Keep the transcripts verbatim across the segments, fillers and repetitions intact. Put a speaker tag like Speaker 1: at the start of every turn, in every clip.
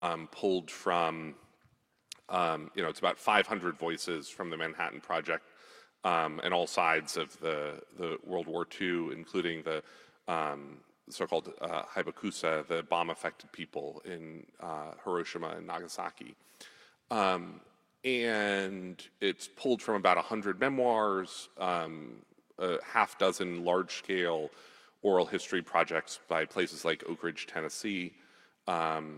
Speaker 1: um, pulled from, um, you know, it's about five hundred voices from the Manhattan Project um, and all sides of the, the World War Two, including the um, so-called uh, Hibakusha, the bomb-affected people in uh, Hiroshima and Nagasaki. Um, and it's pulled from about one hundred memoirs, um, a half dozen large-scale oral history projects by places like Oak Ridge, Tennessee, um,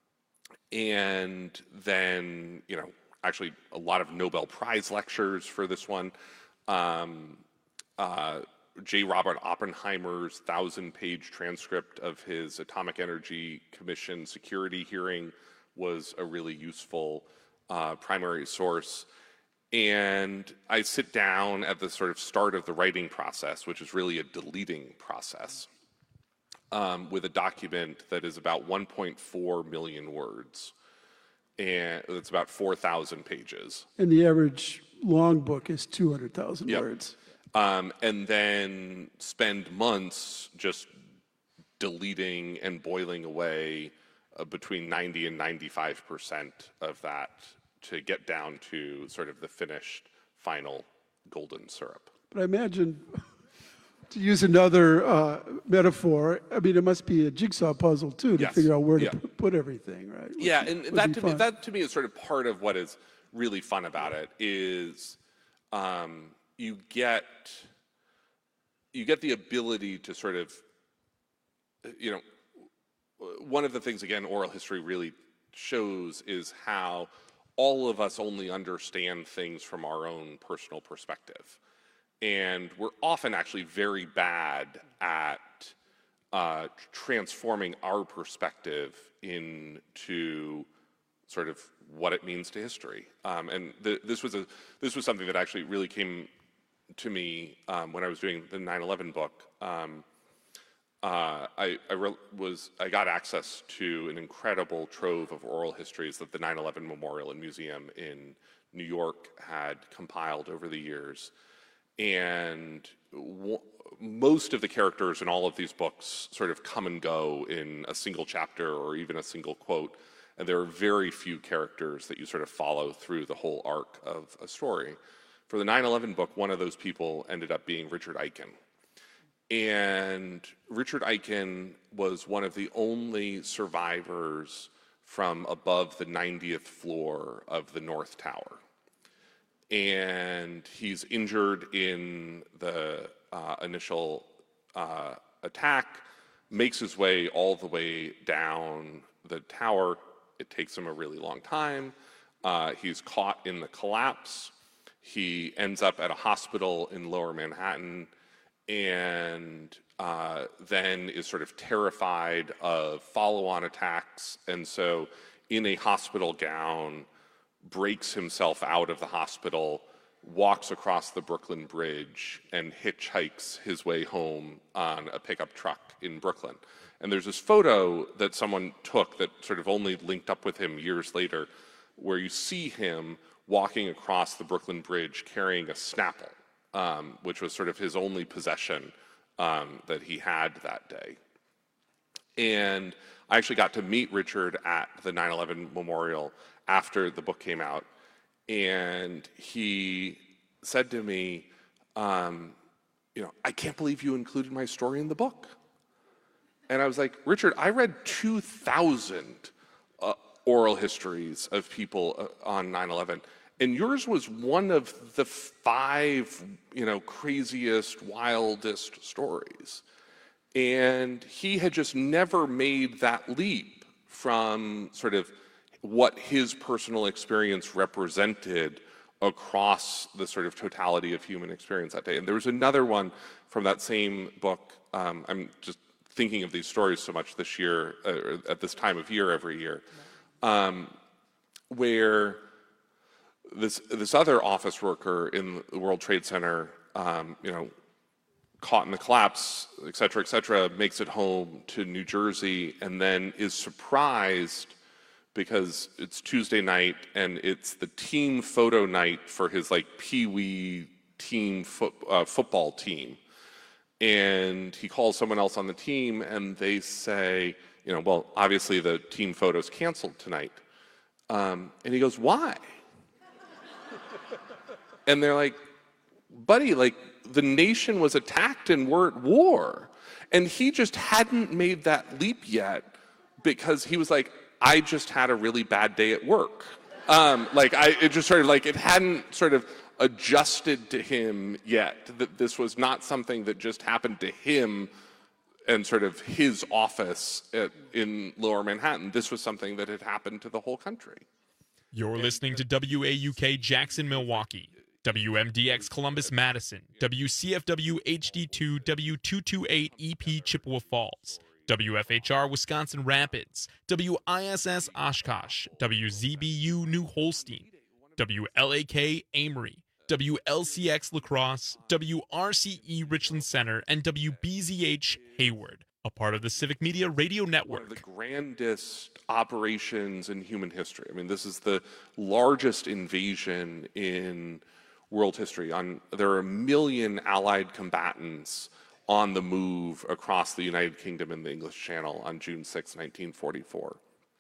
Speaker 1: and then, you know, actually a lot of Nobel Prize lectures for this one. Um, uh, J. Robert Oppenheimer's thousand-page transcript of his Atomic Energy Commission security hearing was a really useful uh, primary source. And I sit down at the sort of start of the writing process, which is really a deleting process, um, with a document that is about one point four million words. And it's about four thousand pages.
Speaker 2: And the average long book is two hundred thousand
Speaker 1: Yep.
Speaker 2: words.
Speaker 1: Um, and then spend months just deleting and boiling away uh, between ninety and ninety-five percent of that to get down to sort of the finished final golden syrup.
Speaker 2: But I imagine, to use another uh, metaphor, I mean, it must be a jigsaw puzzle, too, to
Speaker 1: Yes.
Speaker 2: figure out where
Speaker 1: Yeah.
Speaker 2: to p- put everything, right? Would
Speaker 1: Yeah,
Speaker 2: be-
Speaker 1: and
Speaker 2: would
Speaker 1: that
Speaker 2: be
Speaker 1: to, me,
Speaker 2: fun.
Speaker 1: that to me is sort of part of what is really fun about it is um, you get you get the ability to sort of, you know, one of the things, again, oral history really shows is how all of us only understand things from our own personal perspective. And we're often actually very bad at uh, transforming our perspective into sort of what it means to history. Um, and the, this was a this was something that actually really came to me um, when I was doing the nine eleven book. Um, uh, I, I re- was I got access to an incredible trove of oral histories that the nine eleven Memorial and Museum in New York had compiled over the years, and w- most of the characters in all of these books sort of come and go in a single chapter or even a single quote, and there are very few characters that you sort of follow through the whole arc of a story. For the nine eleven book, one of those people ended up being Richard Eichen. And Richard Eichen was one of the only survivors from above the ninetieth floor of the North Tower. And he's injured in the uh, initial uh, attack, makes his way all the way down the tower. It takes him a really long time. Uh, he's caught in the collapse. He ends up at a hospital in Lower Manhattan, and uh, then is sort of terrified of follow-on attacks, and so in a hospital gown, breaks himself out of the hospital, walks across the Brooklyn Bridge, and hitchhikes his way home on a pickup truck in Brooklyn. And there's this photo that someone took that sort of only linked up with him years later, where you see him walking across the Brooklyn Bridge carrying a Snapple, um, which was sort of his only possession um, that he had that day. And I actually got to meet Richard at the nine eleven Memorial after the book came out, and he said to me, um, you know, I can't believe you included my story in the book. And I was like, Richard, I read two thousand uh, oral histories of people uh, on nine eleven, and yours was one of the five, you know, craziest, wildest stories. And he had just never made that leap from sort of what his personal experience represented across the sort of totality of human experience that day. And there was another one from that same book. Um, I'm just thinking of these stories so much this year, uh, at this time of year every year, um, where this this other office worker in the World Trade Center, um, you know, caught in the collapse, et cetera, et cetera, makes it home to New Jersey, and then is surprised because it's Tuesday night and it's the team photo night for his like pee-wee team fo- uh, football team. And he calls someone else on the team and they say, you know, well, obviously the team photo's canceled tonight. Um, and he goes, why? And they're like, buddy, like, the nation was attacked and we're at war. And he just hadn't made that leap yet because he was like, I just had a really bad day at work. Um, like, I, it just sort of like, it hadn't sort of adjusted to him yet, that this was not something that just happened to him and sort of his office at, in Lower Manhattan. This was something that had happened to the whole country.
Speaker 3: You're listening to W A U K Jackson, Milwaukee, W M D X Columbus, Madison, W C F W H D two W two twenty-eight E P Chippewa Falls, W F H R Wisconsin Rapids, W I S S Oshkosh, W Z B U New Holstein, W L A K Amory, W L C X La Crosse, W R C E Richland Center, and W B Z H Hayward, a part of the Civic Media Radio Network.
Speaker 1: One of the grandest operations in human history. I mean, this is the largest invasion in world history. On, there are a million Allied combatants on the move across the United Kingdom and the English Channel on June sixth, nineteen forty-four.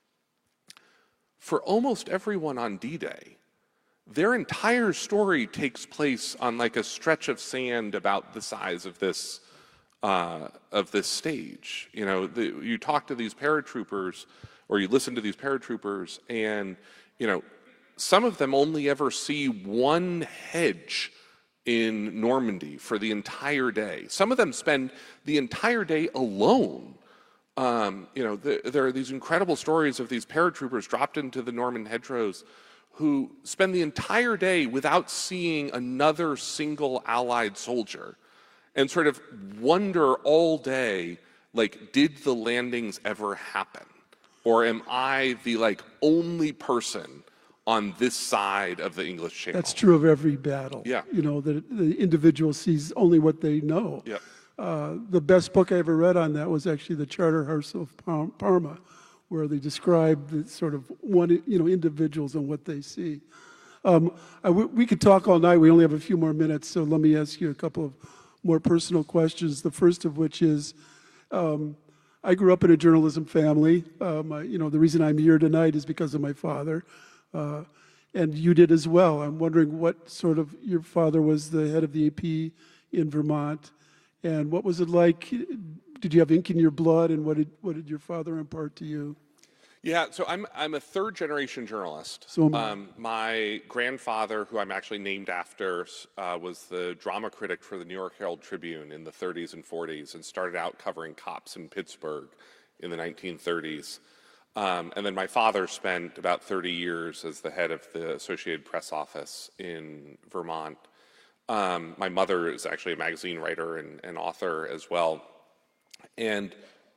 Speaker 1: For almost everyone on D-Day, their entire story takes place on like a stretch of sand about the size of this uh, of this stage. You know, the, you talk to these paratroopers, or you listen to these paratroopers, and you know, some of them only ever see one hedge in Normandy for the entire day. Some of them spend the entire day alone. Um, you know, the, there are these incredible stories of these paratroopers dropped into the Norman hedgerows who spend the entire day without seeing another single Allied soldier and sort of wonder all day, like, did the landings ever happen? Or am I the, like, only person on this side of the English Channel?
Speaker 2: That's true of every battle.
Speaker 1: Yeah.
Speaker 2: You know, the, the individual sees only what they know.
Speaker 1: Yeah.
Speaker 2: Uh, the best book I ever read on that was actually the Charterhouse of Par- Parma, where they describe the sort of one, you know, individuals and what they see. Um, I w- we could talk all night. We only have a few more minutes, so let me ask you a couple of more personal questions. The first of which is, um, I grew up in a journalism family. Uh, my, you know, the reason I'm here tonight is because of my father. Uh, and you did as well. I'm wondering what sort of, your father was the head of the A P in Vermont, and what was it like? Did you have ink in your blood, and what did what did your father impart to you?
Speaker 1: Yeah, so I'm I'm a third generation journalist.
Speaker 2: So am I.
Speaker 1: Um, my grandfather, who I'm actually named after, uh, was the drama critic for the New York Herald Tribune in the thirties and forties, and started out covering cops in Pittsburgh in the nineteen thirties. Um, and then my father spent about thirty years as the head of the Associated Press office in Vermont. Um, my mother is actually a magazine writer and, and author as well. And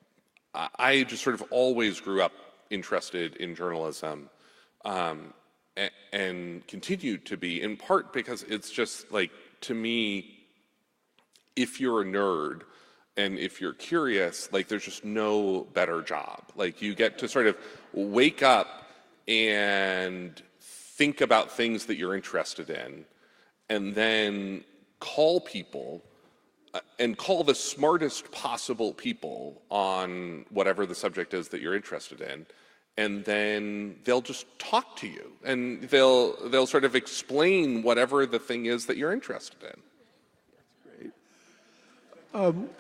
Speaker 1: I just sort of always grew up interested in journalism, um, and, and continued to be, in part because it's just like, to me, if you're a nerd, and if you're curious, like, there's just no better job. Like, you get to sort of wake up and think about things that you're interested in, and then call people uh, and call the smartest possible people on whatever the subject is that you're interested in. And then they'll just talk to you, and they'll they'll sort of explain whatever the thing is that you're interested in.
Speaker 2: Great. Um,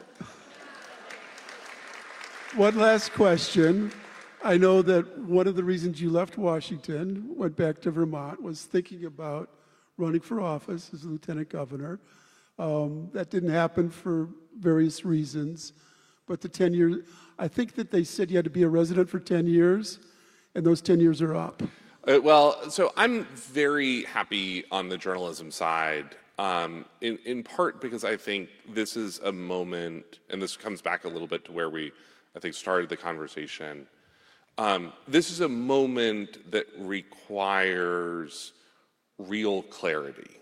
Speaker 2: One last question. I know that one of the reasons you left Washington, went back to Vermont, was thinking about running for office as lieutenant governor. Um, that didn't happen for various reasons, but the ten years, I think that they said you had to be a resident for ten years, and those ten years are up.
Speaker 1: Uh, well, so I'm very happy on the journalism side, um, in, in part because I think this is a moment, and this comes back a little bit to where we, I think, started the conversation. Um, this is a moment that requires real clarity.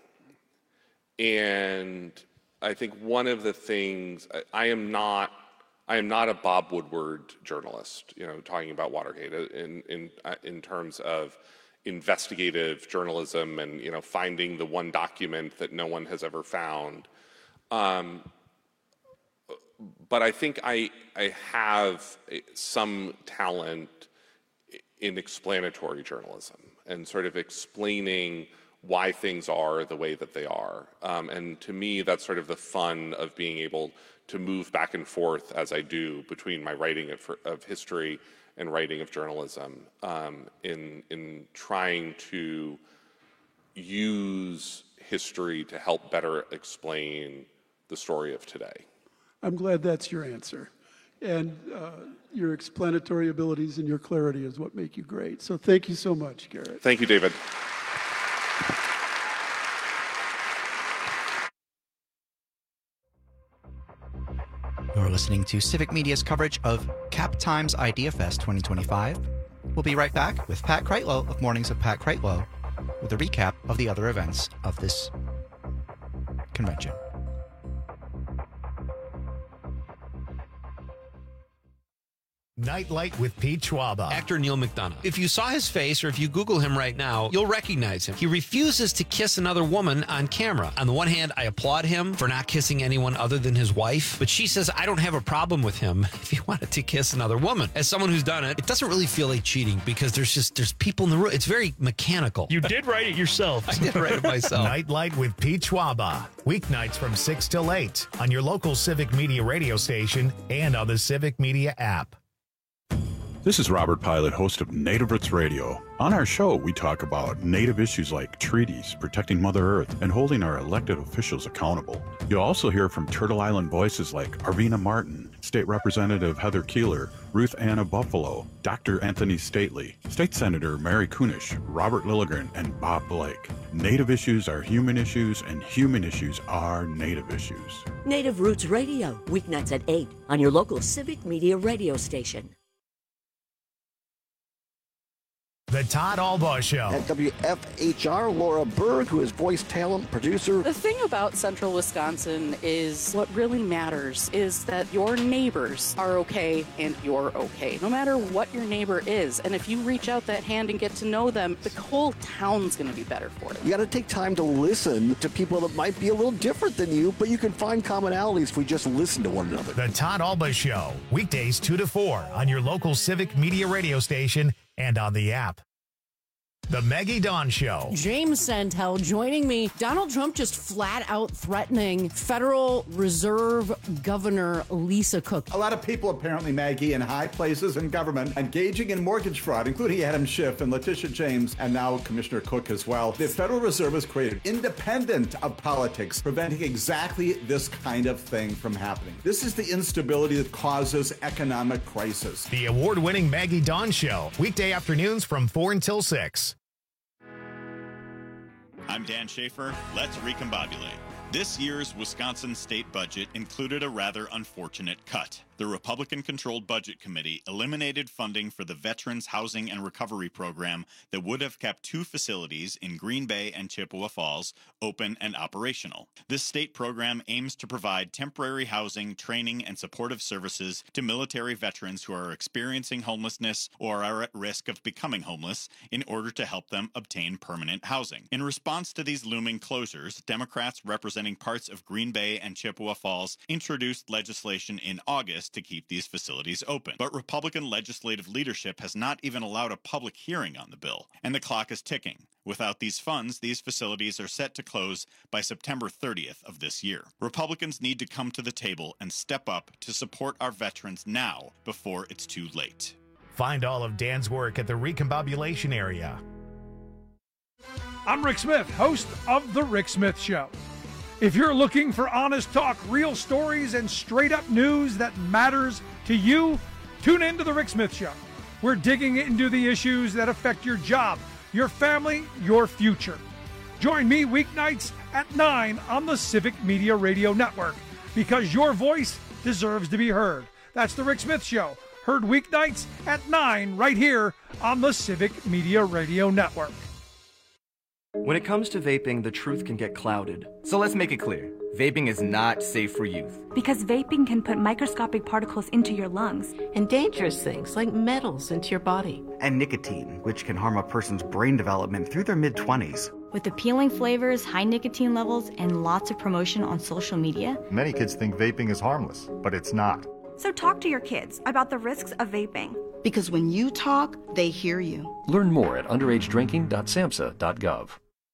Speaker 1: And I think one of the things, I, I am not, I am not a Bob Woodward journalist, you know, talking about Watergate in, in, uh, in terms of investigative journalism and, you know, finding the one document that no one has ever found. Um, but I think I, I have some talent in explanatory journalism and sort of explaining why things are the way that they are. Um, and to me, that's sort of the fun of being able to move back and forth as I do between my writing of, of history and writing of journalism, um, in, in trying to use history to help better explain the story of today.
Speaker 2: I'm glad that's your answer. And uh, your explanatory abilities and your clarity is what make you great. So thank you so much, Garrett.
Speaker 1: Thank you, David.
Speaker 4: You're listening to Civic Media's coverage of Cap Times Idea Fest twenty twenty-five. We'll be right back with Pat Kreitlow of Mornings of Pat Kreitlow with a recap of the other events of this convention.
Speaker 5: Nightlight with Pete Schwaba.
Speaker 6: Actor Neil McDonough. If you saw his face or if you Google him right now, you'll recognize him. He refuses to kiss another woman on camera. On the one hand, I applaud him for not kissing anyone other than his wife, but she says I don't have a problem with him if he wanted to kiss another woman. As someone who's done it, it doesn't really feel like cheating because there's just there's people in the room. It's very mechanical.
Speaker 7: You did write it yourself.
Speaker 6: I did write it myself.
Speaker 5: Nightlight with Pete Schwaba. Weeknights from six till eight on your local Civic Media radio station and on the Civic Media app.
Speaker 8: This is Robert Pilot, host of Native Roots Radio. On our show, we talk about Native issues like treaties, protecting Mother Earth, and holding our elected officials accountable. You'll also hear from Turtle Island voices like Arvina Martin, State Representative Heather Keeler, Ruth Anna Buffalo, Doctor Anthony Stately, State Senator Mary Kunish, Robert Lilligren, and Bob Blake. Native issues are human issues, and human issues are Native issues.
Speaker 9: Native Roots Radio, weeknights at eight on your local Civic Media radio station.
Speaker 5: The Todd Albaugh Show.
Speaker 10: At W F H R, Laura Berg, who is voice talent producer.
Speaker 11: The thing about Central Wisconsin is what really matters is that your neighbors are okay and you're okay, no matter what your neighbor is. And if you reach out that hand and get to know them, the whole town's going to be better for it.
Speaker 10: You got to take time to listen to people that might be a little different than you, but you can find commonalities if we just listen to one another.
Speaker 5: The Todd Albaugh Show, weekdays two to four on your local Civic Media radio station and on the app. The Maggie Dawn Show.
Speaker 12: James Santel joining me. Donald Trump just flat out threatening Federal Reserve Governor Lisa Cook.
Speaker 13: A lot of people apparently, Maggie, in high places in government engaging in mortgage fraud, including Adam Schiff and Letitia James and now Commissioner Cook as well. The Federal Reserve has created independent of politics, preventing exactly this kind of thing from happening. This is the instability that causes economic crisis.
Speaker 5: The award-winning Maggie Dawn Show, weekday afternoons from four until six.
Speaker 14: I'm Dan Schaefer. Let's recombobulate. This year's Wisconsin state budget included a rather unfortunate cut. The Republican-controlled Budget Committee eliminated funding for the Veterans Housing and Recovery Program that would have kept two facilities in Green Bay and Chippewa Falls open and operational. This state program aims to provide temporary housing, training, and supportive services to military veterans who are experiencing homelessness or are at risk of becoming homeless in order to help them obtain permanent housing. In response to these looming closures, Democrats representing parts of Green Bay and Chippewa Falls introduced legislation in August to keep these facilities open. But Republican legislative leadership has not even allowed a public hearing on the bill, and the clock is ticking. Without these funds, these facilities are set to close by September thirtieth of this year. Republicans need to come to the table and step up to support our veterans now before it's too late.
Speaker 5: Find all of Dan's work at the Recombobulation area.
Speaker 15: I'm Rick Smith, host of The Rick Smith Show. If you're looking for honest talk, real stories, and straight-up news that matters to you, tune in to The Rick Smith Show. We're digging into the issues that affect your job, your family, your future. Join me weeknights at nine on the Civic Media Radio Network, because your voice deserves to be heard. That's The Rick Smith Show, heard weeknights at nine right here on the Civic Media Radio Network.
Speaker 16: When it comes to vaping, the truth can get clouded. So let's make it clear.
Speaker 7: Vaping is not safe for youth.
Speaker 16: Because vaping can put microscopic particles into your lungs.
Speaker 17: And dangerous things like metals into your body.
Speaker 4: And nicotine, which can harm a person's brain development through their mid-twenties.
Speaker 16: With appealing flavors, high nicotine levels, and lots of promotion on social media.
Speaker 18: Many kids think vaping is harmless, but it's not.
Speaker 19: So talk to your kids about the risks of vaping.
Speaker 17: Because when you talk, they hear you.
Speaker 20: Learn more at underage drinking dot samhsa dot gov.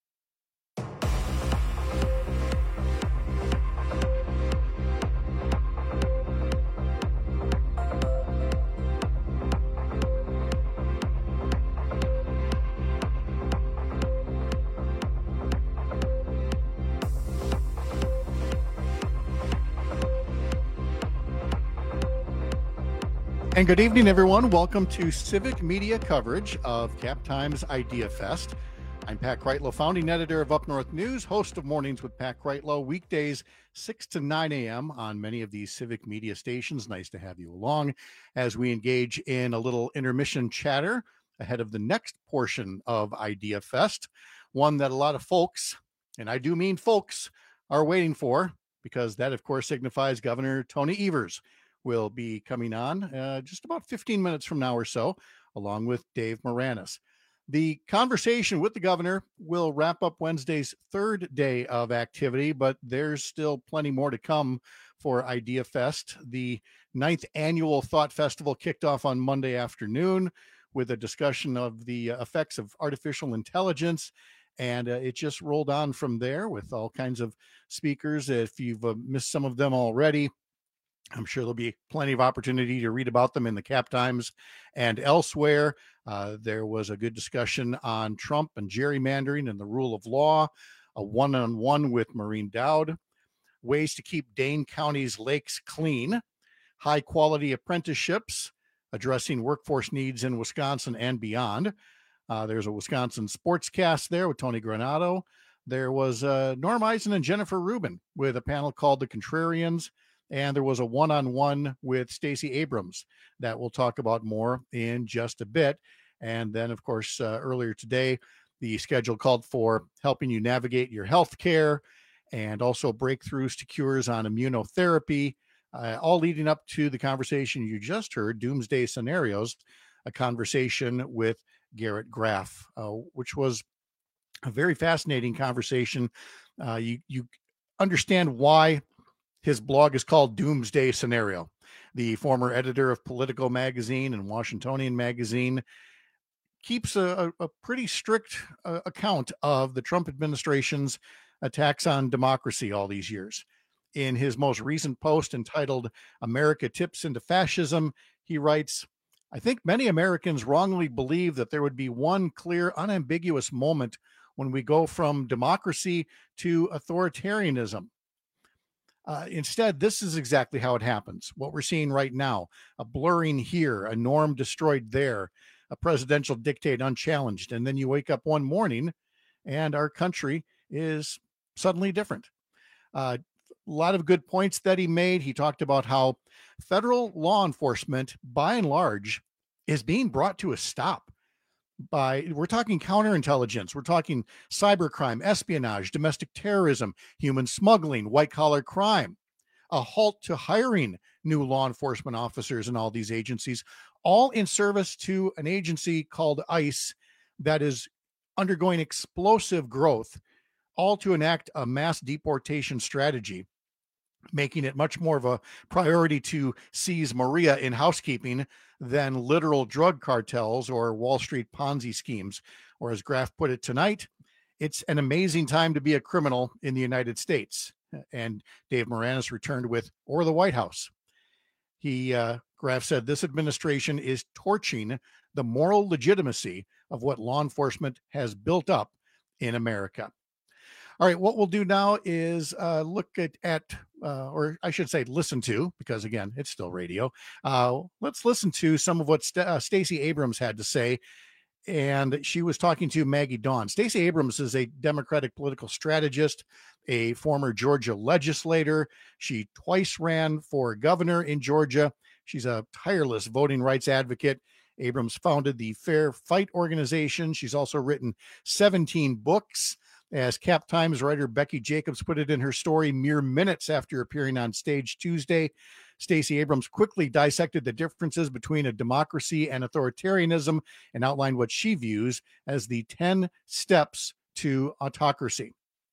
Speaker 21: And good evening, everyone. Welcome to Civic Media coverage of Cap Times Idea Fest. I'm Pat Kreitlow, founding editor of Up North News, host of Mornings with Pat Kreitlow, weekdays six to nine a.m. on many of these Civic Media stations. Nice to have you along as we engage in a little intermission chatter ahead of the next portion of Idea Fest, one that a lot of folks, and I do mean folks, are waiting for, because that, of course, signifies Governor Tony Evers will be coming on uh, just about fifteen minutes from now or so, along with Dave Moranis. The conversation with the governor will wrap up Wednesday's third day of activity, but there's still plenty more to come for Idea Fest. The ninth annual Thought Festival kicked off on Monday afternoon with a discussion of the effects of artificial intelligence, and uh, it just rolled on from there with all kinds of speakers. If you've uh, missed some of them already, I'm sure there'll be plenty of opportunity to read about them in the Cap Times and elsewhere. Uh, there was a good discussion on Trump and gerrymandering and the rule of law, a one-on-one with Maureen Dowd, ways to keep Dane County's lakes clean, high-quality apprenticeships, addressing workforce needs in Wisconsin and beyond. Uh, there's a Wisconsin sportscast there with Tony Granato. There was uh, Norm Eisen and Jennifer Rubin with a panel called The Contrarians. And there was a one-on-one with Stacey Abrams that we'll talk about more in just a bit. And then, of course, uh, earlier today, the schedule called for helping you navigate your health care and also breakthroughs to cures on immunotherapy, uh, all leading up to the conversation you just heard, Doomsday Scenarios, a conversation with Garrett Graff, uh, which was a very fascinating conversation. Uh, you, you understand why his blog is called Doomsday Scenario. The former editor of Politico magazine and Washingtonian magazine keeps a, a pretty strict uh, account of the Trump administration's attacks on democracy all these years. In his most recent post entitled America Tips into Fascism, he writes, I think many Americans wrongly believe that there would be one clear, unambiguous moment when we go from democracy to authoritarianism. Uh, instead, this is exactly how it happens. What we're seeing right now, a blurring here, a norm destroyed there, a presidential dictate unchallenged. And then you wake up one morning and our country is suddenly different. Uh, a lot of good points that he made. He talked about how federal law enforcement, by and large, is being brought to a stop. By we're talking counterintelligence, we're talking cybercrime, espionage, domestic terrorism, human smuggling, white collar crime, a halt to hiring new law enforcement officers in all these agencies, all in service to an agency called ICE that is undergoing explosive growth, all to enact a mass deportation strategy, making it much more of a priority to seize Maria in housekeeping than literal drug cartels or Wall Street Ponzi schemes. Or as Graff put it tonight, it's an amazing time to be a criminal in the United States. And Dave Moranis returned with, or the White House. He, uh, Graff said, this administration is torching the moral legitimacy of what law enforcement has built up in America. All right, what we'll do now is uh, look at, at uh, or I should say listen to, because again, it's still radio. Uh, let's listen to some of what St- uh, Stacey Abrams had to say. And she was talking to Maggie Dawn. Stacey Abrams is a Democratic political strategist, a former Georgia legislator. She twice ran for governor in Georgia. She's a tireless voting rights advocate. Abrams founded the Fair Fight organization. She's also written seventeen books. As Cap Times writer Becky Jacobs put it in her story mere minutes after appearing on stage Tuesday, Stacey Abrams quickly dissected the differences between a democracy and authoritarianism and outlined what she views as the ten steps to autocracy.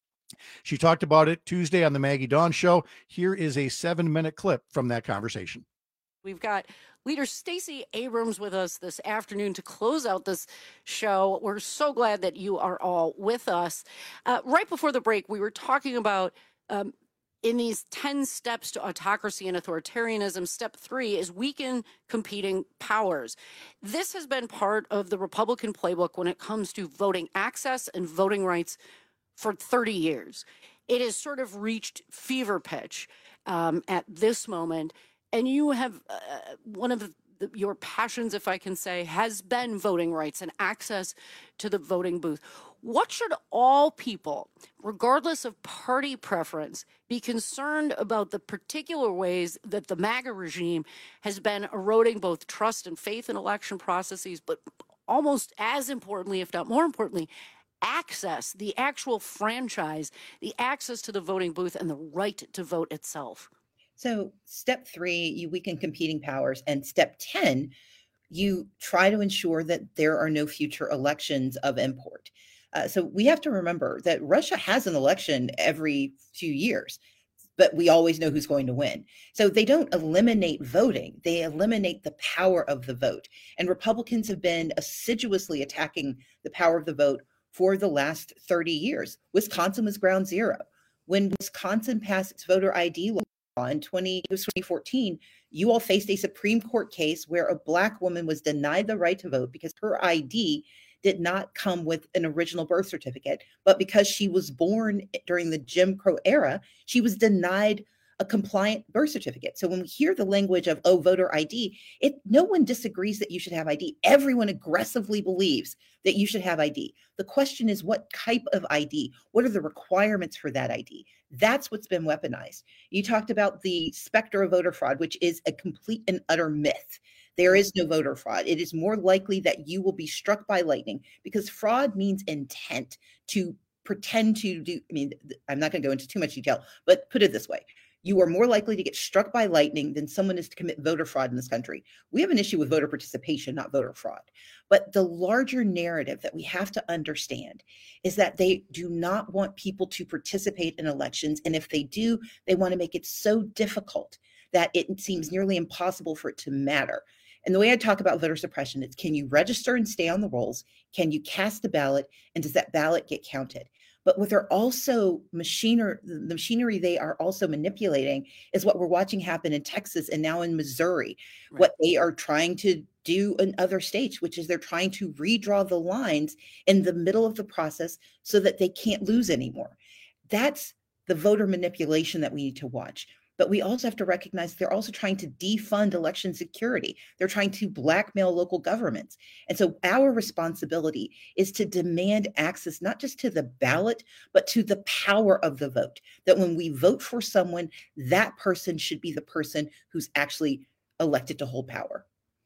Speaker 21: She talked about it Tuesday on the Maggie Dawn Show. Here is a seven-minute clip from that conversation.
Speaker 12: We've got Leader Stacey Abrams with us this afternoon to close out this show. We're so glad that you are all with us. Uh, right before the break, we were talking about um, in these ten steps to autocracy and authoritarianism, step three is weaken competing powers. This has been part of the Republican playbook when it comes to voting access and voting rights for thirty years. It has sort of reached fever pitch um, at this moment. And you have uh, one of the, the, your passions, if I can say, has been voting rights and access to the voting booth. What should all people, regardless of party preference, be concerned about the particular ways that the MAGA regime has been eroding both trust and faith in election processes, but almost as importantly, if not more importantly, access, the actual franchise, the access to the voting booth and the right to vote itself?
Speaker 3: So step three, you weaken competing powers. And step ten, you try to ensure that there are no future elections of import. Uh, so we have to remember that Russia has an election every few years, but we always know who's going to win. So they don't eliminate voting. They eliminate the power of the vote. And Republicans have been assiduously attacking the power of the vote for the last thirty years. Wisconsin was ground zero. When Wisconsin passed its voter I D law, in twenty fourteen, you all faced a Supreme Court case where a Black woman was denied the right to vote because her I D did not come with an original birth certificate, but because she was born during the Jim Crow era, she was denied a compliant birth certificate. So when we hear the language of, oh, voter I D, it no one disagrees that you should have I D. Everyone aggressively believes that you should have I D. The question is, what type of I D? What are the requirements for that I D? That's what's been weaponized. You talked about the specter of voter fraud, which is a complete and utter myth. There is no voter fraud. It is more likely that you will be struck by lightning, because fraud means intent to pretend to do. I mean, I'm not going to go into too much detail, but put it this way. You are more likely to get struck by lightning than someone is to commit voter fraud in this country. We have an issue with voter participation, not voter fraud. But the larger narrative that we have to understand is that they do not want people to participate in elections. And if they do, they want to make it so difficult that it seems nearly impossible for it to matter. And the way I talk about voter suppression is, can you register and stay on the rolls? Can you cast a ballot? And does that ballot get counted? But what they're also machinery, the machinery they are also manipulating is what we're watching happen in Texas and now in Missouri. Right. What they are trying to do in other states, which is they're trying to redraw the lines in the middle of the process so that they can't lose anymore. That's the voter manipulation that we need to watch. But we also have to recognize they're also trying to defund election security. They're trying to blackmail local governments. And so our responsibility is to demand access, not just to the ballot, but to the power of the vote. That when we vote for someone, that person should be the person who's actually elected to hold power.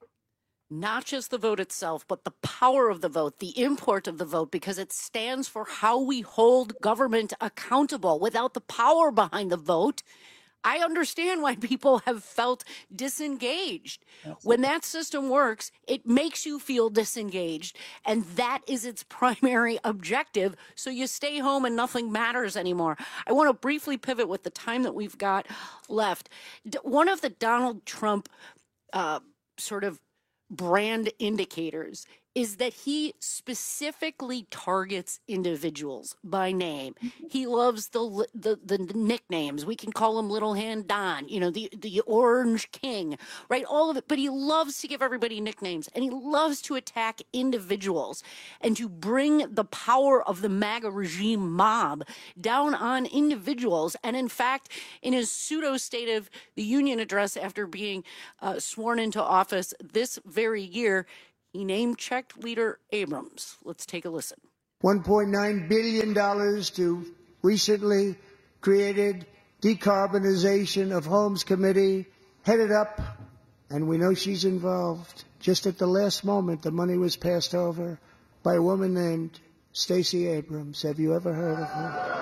Speaker 12: Not just the vote itself, but the power of the vote, the import of the vote, because it stands for how we hold government accountable. Without the power behind the vote, I understand why people have felt disengaged. Absolutely. When that system works, it makes you feel disengaged. And that is its primary objective. So you stay home and nothing matters anymore. I want to briefly pivot with the time that we've got left. One of the Donald Trump uh, sort of brand indicators is that he specifically targets individuals by name. He loves the, the the nicknames. We can call him Little Hand Don, you know, the, the Orange King, right? All of it. But he loves to give everybody nicknames, and he loves to attack individuals and to bring the power of the MAGA regime mob down on individuals. And in fact, in his pseudo State of the Union address after being uh, sworn into office this very year, he name-checked Leader Abrams. Let's take a listen.
Speaker 22: one point nine billion dollars to recently created decarbonization of homes committee, headed up, and we know she's involved. Just at the last moment, the money was passed over by a woman named Stacey Abrams. Have you ever heard of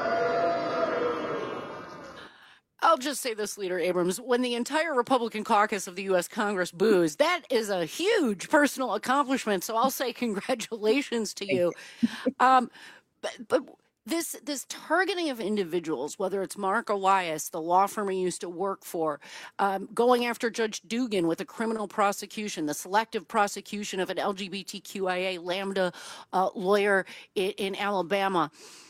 Speaker 22: her?
Speaker 12: I'll just say this, Leader Abrams. When the entire Republican caucus of the U S Congress boos, that is a huge personal accomplishment. So I'll say congratulations to you. Um, but, but this this targeting of individuals, whether it's Mark Elias, the law firm he used to work for, um, going after Judge Dugan with a criminal prosecution, the selective prosecution of an L G B T Q I A Lambda uh, lawyer in, in Alabama.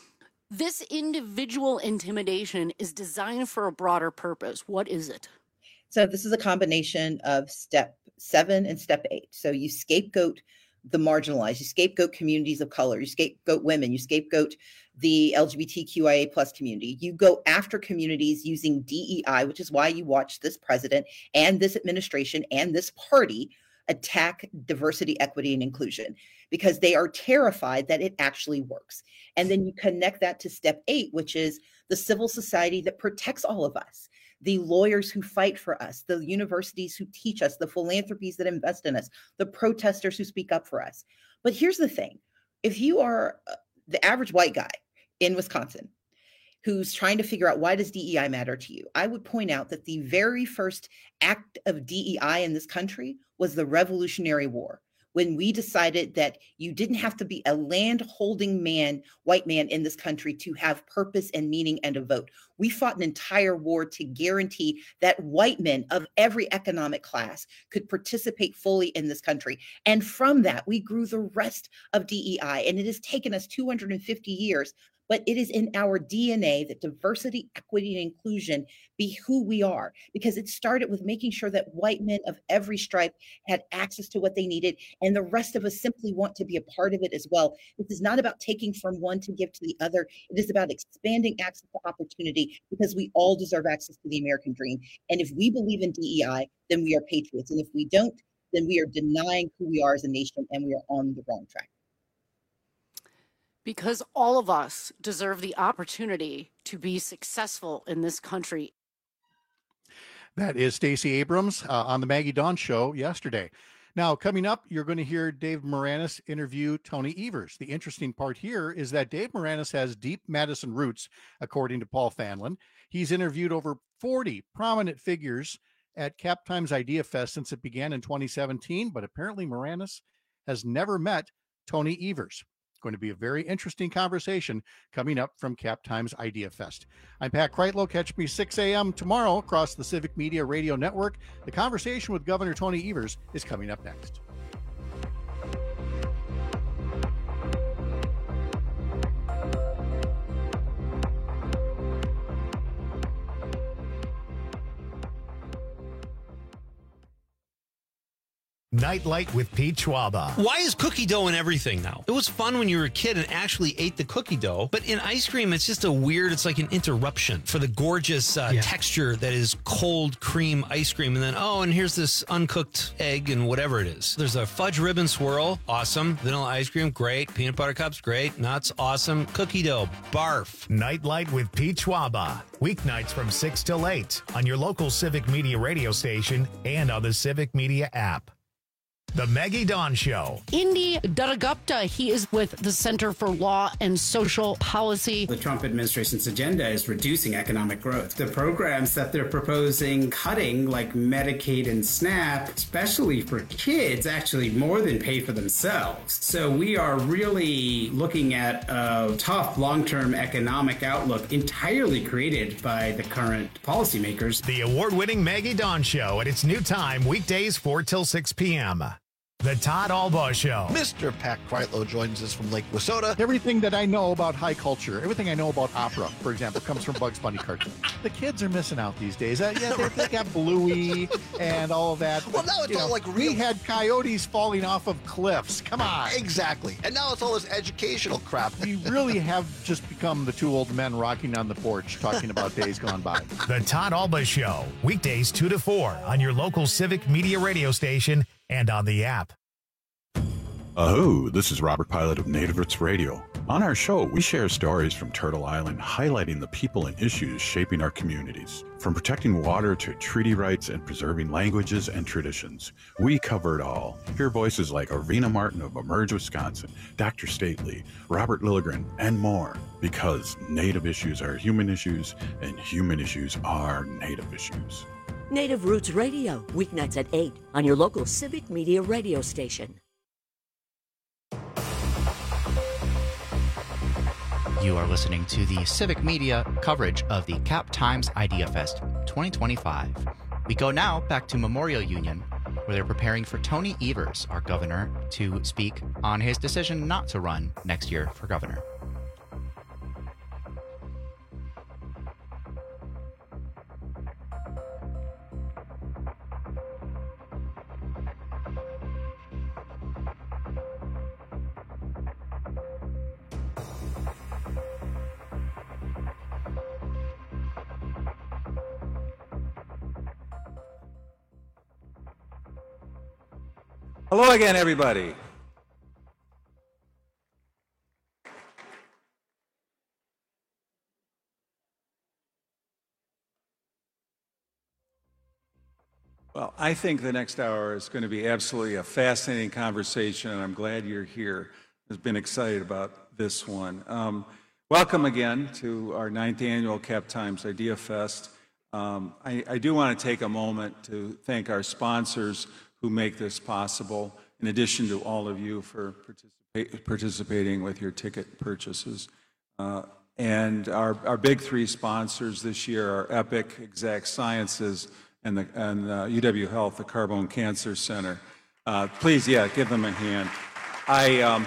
Speaker 12: This individual intimidation is designed for a broader purpose. What is it?
Speaker 3: So this is a combination of step seven and step eight. So you scapegoat the marginalized, you scapegoat communities of color, you scapegoat women, you scapegoat the L G B T Q I A plus community. You go after communities using D E I, which is why you watch this president and this administration and this party attack diversity, equity, and inclusion, because they are terrified that it actually works. And then you connect that to step eight, which is the civil society that protects all of us, the lawyers who fight for us, the universities who teach us, the philanthropies that invest in us, the protesters who speak up for us. But here's the thing. If you are the average white guy in Wisconsin who's trying to figure out, why does D E I matter to you? I would point out that the very first act of D E I in this country was the Revolutionary War, when we decided that you didn't have to be a land-holding man, white man in this country to have purpose and meaning and a vote. We fought an entire war to guarantee that white men of every economic class could participate fully in this country. And from that, we grew the rest of D E I. And it has taken us two hundred fifty years, but it is in our D N A that diversity, equity, and inclusion be who we are, because it started with making sure that white men of every stripe had access to what they needed, and the rest of us simply want to be a part of it as well. This is not about taking from one to give to the other. It is about expanding access to opportunity, because we all deserve access to the American dream. And if we believe in D E I, then we are patriots. And if we don't, then we are denying who we are as a nation, and we are on the wrong track.
Speaker 12: Because all of us deserve the opportunity to be successful in this country.
Speaker 21: That is Stacey Abrams uh, on the Maggie Dawn Show yesterday. Now, coming up, you're going to hear Dave Moranis interview Tony Evers. The interesting part here is that Dave Moranis has deep Madison roots, according to Paul Fanlin. He's interviewed over forty prominent figures at Cap Times Idea Fest since it began in twenty seventeen, but apparently Moranis has never met Tony Evers. Going to be a very interesting conversation coming up from Cap Times Idea Fest. I'm Pat Kreitlow. Catch me six a.m. tomorrow across the Civic Media Radio Network. The conversation with Governor Tony Evers is coming up next.
Speaker 5: Nightlight with Pete Schwaba.
Speaker 6: Why is cookie dough in everything now? It was fun when you were a kid and actually ate the cookie dough, but in ice cream, it's just a weird, it's like an interruption for the gorgeous uh, yeah. texture that is cold cream ice cream. And then, oh, and here's this uncooked egg and whatever it is. There's a fudge ribbon swirl, awesome. Vanilla ice cream, great. Peanut butter cups, great. Nuts, awesome. Cookie dough, barf.
Speaker 5: Nightlight with Pete Schwaba. Weeknights from six till eight on your local Civic Media radio station and on the Civic Media app. The Maggie Dawn Show.
Speaker 12: Indy Dattagupta, he is with the Center for Law and Social Policy.
Speaker 1: The Trump administration's agenda is reducing economic growth. The programs that they're proposing cutting, like Medicaid and SNAP, especially for kids, actually more than pay for themselves. So we are really looking at a tough long-term economic outlook entirely created by the current policymakers.
Speaker 5: The award-winning Maggie Dawn Show at its new time, weekdays four till six p.m. The Todd Albaugh Show.
Speaker 21: Mister Pat Kreitlow joins us from Lake Wissota. Everything that I know about high culture, everything I know about opera, for example, comes from Bugs Bunny cartoons. The kids are missing out these days. Uh, yeah, they, they got Bluey and all of that.
Speaker 2: Well, now it's
Speaker 21: you
Speaker 2: all
Speaker 21: know,
Speaker 2: like real.
Speaker 21: We had coyotes falling off of cliffs. Come on.
Speaker 2: Exactly. And now it's all this educational crap.
Speaker 21: We really have just become the two old men rocking on the porch talking about days gone by.
Speaker 5: The Todd Albaugh Show. Weekdays two to four on your local Civic Media radio station and on the app.
Speaker 8: Aho, this is Robert Pilot of Native Roots Radio. On our show, we share stories from Turtle Island highlighting the people and issues shaping our communities. From protecting water to treaty rights and preserving languages and traditions, we cover it all. Hear voices like Arvina Martin of Emerge Wisconsin, Doctor Stately, Robert Lilligren, and more. Because Native issues are human issues, and human issues are Native issues.
Speaker 9: Native Roots Radio, weeknights at eight on your local Civic Media radio station.
Speaker 4: You are listening to the Civic Media coverage of the Cap Times Idea Fest twenty twenty-five. We go now back to Memorial Union, where they're preparing for Tony Evers, our governor, to speak on his decision not to run next year for governor.
Speaker 11: Hello again, everybody. Well, I think the next hour is going to be absolutely a fascinating conversation, and I'm glad you're here. I've been excited about this one. Um, welcome again to our ninth annual Cap Times Idea Fest. Um, I, I do want to take a moment to thank our sponsors who make this possible, in addition to all of you for participate, participating with your ticket purchases. Uh, and our, our big three sponsors this year are Epic, Exact Sciences, and, the, and uh, U W Health, the Carbone Cancer Center. Uh, please, yeah, give them a hand. I, um,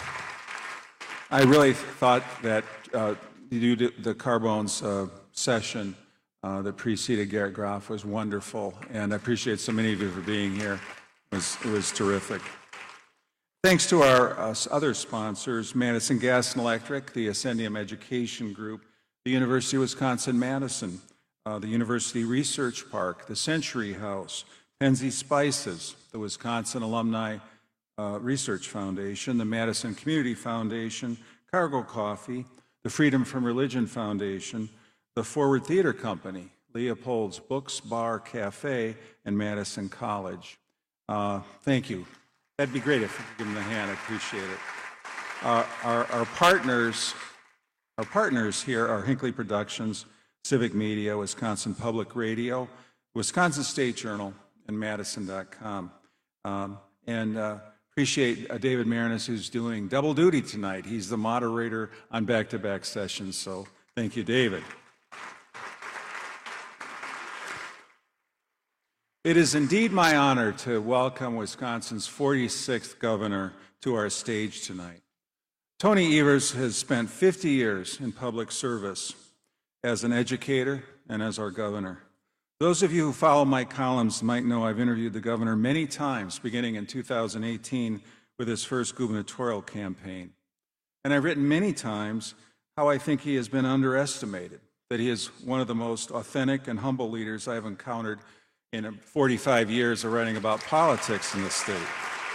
Speaker 11: I really thought that uh, the, the Carbone's uh, session Uh, that preceded Garrett Groff was wonderful, and I appreciate so many of you for being here. It was, it was terrific. Thanks to our uh, other sponsors, Madison Gas and Electric, the Ascendium Education Group, the University of Wisconsin-Madison, uh, the University Research Park, the Century House, Penzi Spices, the Wisconsin Alumni uh, Research Foundation, the Madison Community Foundation, Cargo Coffee, the Freedom from Religion Foundation, the Forward Theater Company, Leopold's Books, Bar, Cafe, and Madison College. Uh, thank you. That'd be great if you could give them a hand. I appreciate it. Uh, our, our partners, our partners here are Hinckley Productions, Civic Media, Wisconsin Public Radio, Wisconsin State Journal, and Madison dot com. Um, and uh, appreciate uh, David Marinas, who's doing double duty tonight. He's the moderator on back-to-back sessions, so thank you, David. It is indeed my honor to welcome Wisconsin's forty-sixth governor to our stage tonight. Tony Evers has spent fifty years in public service as an educator and as our governor. Those of you who follow my columns might know I've interviewed the governor many times, beginning in two thousand eighteen with his first gubernatorial campaign. And I've written many times how I think he has been underestimated, that he is one of the most authentic and humble leaders I've encountered in forty-five years of writing about politics in the state.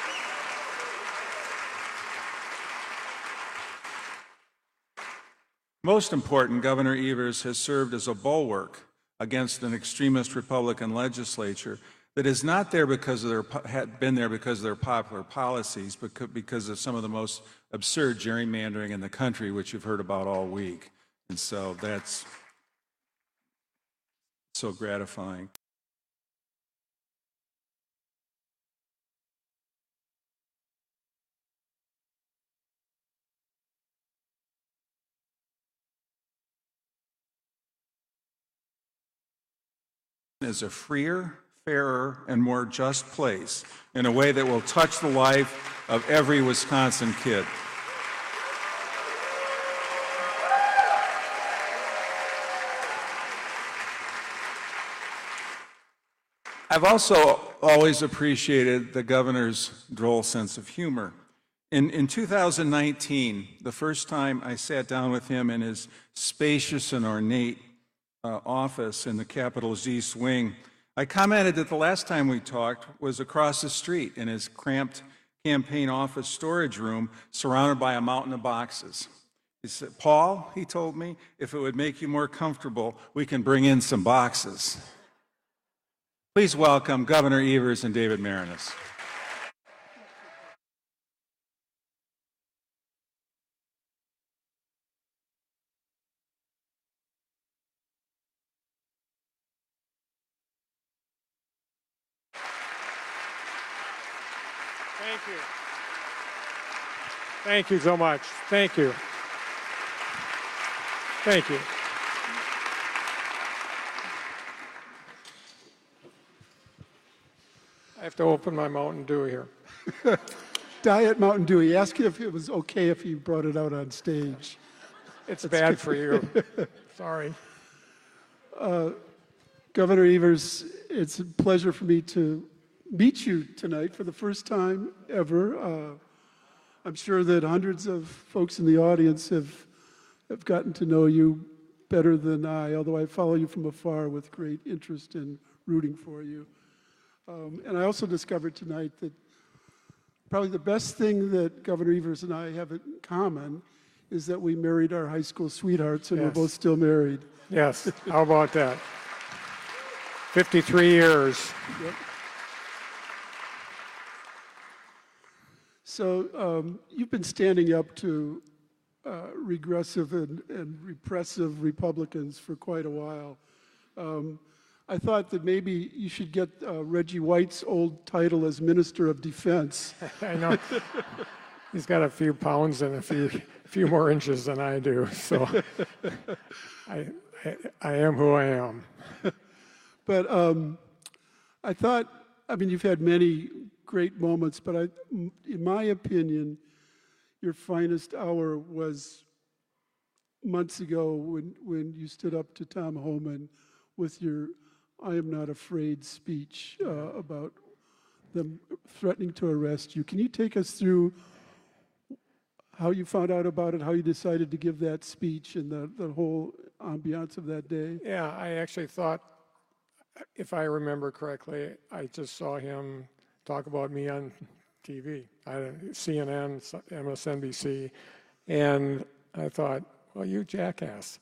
Speaker 11: Most important, Governor Evers has served as a bulwark against an extremist Republican legislature that is not there because of their, had been there because of their popular policies, but because of some of the most absurd gerrymandering in the country, which you've heard about all week. And so that's so gratifying. Is a freer, fairer, and more just place in a way that will touch the life of every Wisconsin kid. I've also always appreciated the governor's droll sense of humor. In, in two thousand nineteen, the first time I sat down with him in his spacious and ornate Uh, office in the Capitol's East Wing, I commented that the last time we talked was across the street in his cramped campaign office storage room surrounded by a mountain of boxes. He said, Paul, he told me, if it would make you more comfortable, we can bring in some boxes. Please welcome Governor Evers and David Maraniss.
Speaker 10: Thank you. Thank you so much. Thank you. Thank you. I have to open my Mountain Dew here.
Speaker 13: Diet Mountain Dew. He asked if it was okay if you brought it out on stage.
Speaker 10: It's That's bad for you. Sorry.
Speaker 13: Uh, Governor Evers, it's a pleasure for me to meet you tonight for the first time ever. Uh, I'm sure that hundreds of folks in the audience have, have gotten to know you better than I, although I follow you from afar with great interest and rooting for you. Um, and I also discovered tonight that probably the best thing that Governor Evers and I have in common is that we married our high school sweethearts and yes. we're both still married.
Speaker 10: Yes, how about that? fifty-three years.
Speaker 13: Yep. So um, you've been standing up to uh, regressive and, and repressive Republicans for quite a while. Um, I thought that maybe you should get uh, Reggie White's old title as Minister of Defense.
Speaker 10: I know. He's got a few pounds and a few few more inches than I do, so I, I, I am who I am.
Speaker 13: But um, I thought, I mean, you've had many great moments, but I, in my opinion, your finest hour was months ago when, when you stood up to Tom Homan with your I am not afraid speech uh, about them threatening to arrest you. Can you take us through how you found out about it, how you decided to give that speech and the, the whole ambiance of that day?
Speaker 10: Yeah, I actually thought, if I remember correctly, I just saw him talk about me on T V, I, C N N, M S N B C, and I thought, well, you jackass.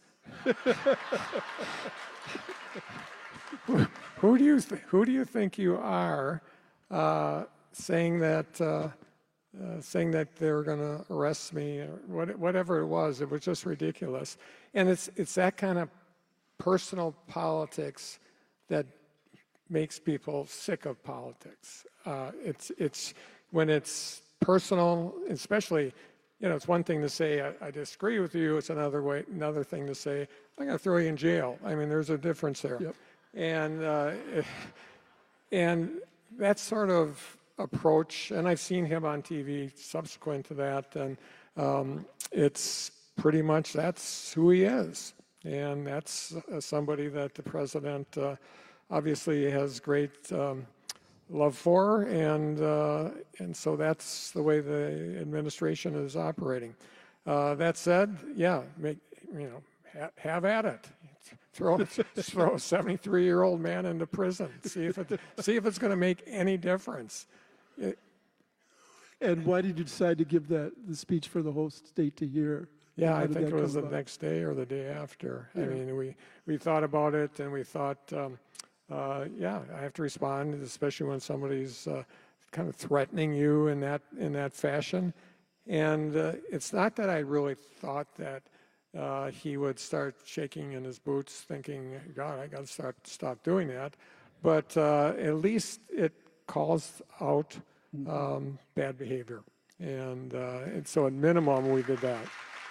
Speaker 10: who, who do you th- who do you think you are, uh, saying that uh, uh, saying that they were going to arrest me or what, whatever it was? It was just ridiculous, and it's it's that kind of personal politics that makes people sick of politics. Uh, it's it's when it's personal, especially, you know, it's one thing to say I, I disagree with you. It's another way, another thing to say I'm going to throw you in jail. I mean, there's a difference there,
Speaker 13: yep.
Speaker 10: and uh, and that sort of approach. And I've seen him on T V subsequent to that, and um, it's pretty much that's who he is, and that's uh, somebody that the president. Uh, Obviously has great um, love for, and uh, and so that's the way the administration is operating. Uh, that said, yeah, make you know ha- have at it. Throw throw a seventy-three-year-old man into prison. See if it see if it's going to make any difference. It,
Speaker 13: and why did you decide to give that the speech for the whole state to hear?
Speaker 10: Yeah, I think it was the about? next day or the day after. Yeah. I mean, we we thought about it and we thought. Um, Uh, yeah, I have to respond, especially when somebody's uh, kind of threatening you in that in that fashion. And uh, it's not that I really thought that uh, he would start shaking in his boots, thinking, "God, I got to start stop doing that." But uh, at least it calls out um, bad behavior, and, uh, and so at minimum we did that.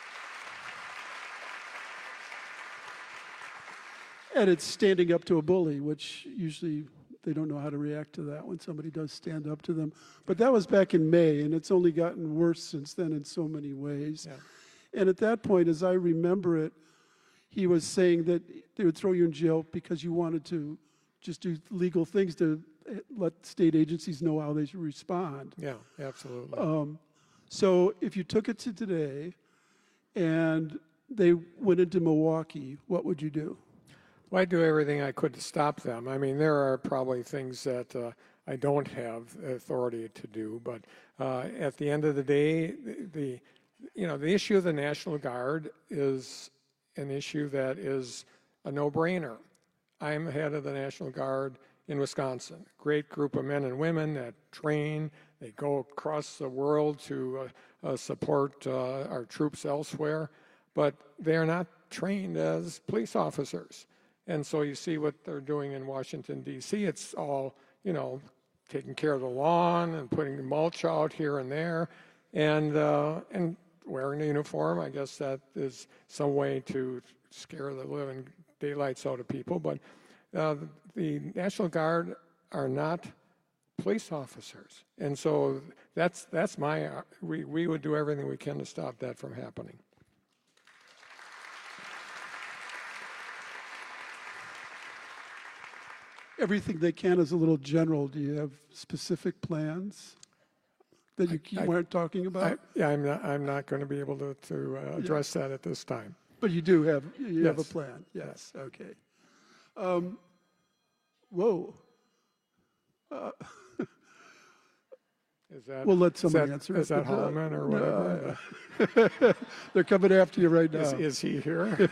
Speaker 13: And it's standing up to a bully, which usually they don't know how to react to that when somebody does stand up to them. But that was back in May, and it's only gotten worse since then in so many ways. Yeah. And at that point, as I remember it, he was saying that they would throw you in jail because you wanted to just do legal things to let state agencies know how they should respond.
Speaker 10: Yeah, absolutely.
Speaker 13: Um, so if you took it to today and they went into Milwaukee, what would you do?
Speaker 10: Well, I'd do everything I could to stop them. I mean, there are probably things that uh, I don't have authority to do. But uh, at the end of the day, the, the you know the issue of the National Guard is an issue that is a no-brainer. I'm head of the National Guard in Wisconsin. Great group of men and women that train. They go across the world to uh, uh, support uh, our troops elsewhere, but they are not trained as police officers. And so you see what they're doing in Washington, D C. It's all, you know, taking care of the lawn and putting mulch out here and there, and uh, and wearing a uniform. I guess that is some way to scare the living daylights out of people. But uh, the National Guard are not police officers, and so that's that's my. We we would do everything we can to stop that from happening.
Speaker 13: Everything they can is a little general. Do you have specific plans that you, you
Speaker 10: I,
Speaker 13: weren't talking about?
Speaker 10: I, yeah, I'm not. I'm not going to be able to, to uh, address yeah. that at this time.
Speaker 13: But you do have you
Speaker 10: yes.
Speaker 13: have a plan. Yes. Okay. Um, whoa. Uh,
Speaker 10: is that?
Speaker 13: We'll let someone
Speaker 10: is that,
Speaker 13: answer.
Speaker 10: Is
Speaker 13: it,
Speaker 10: that Holloman or whatever?
Speaker 13: Uh, they're coming after you right now.
Speaker 10: Is, is he here?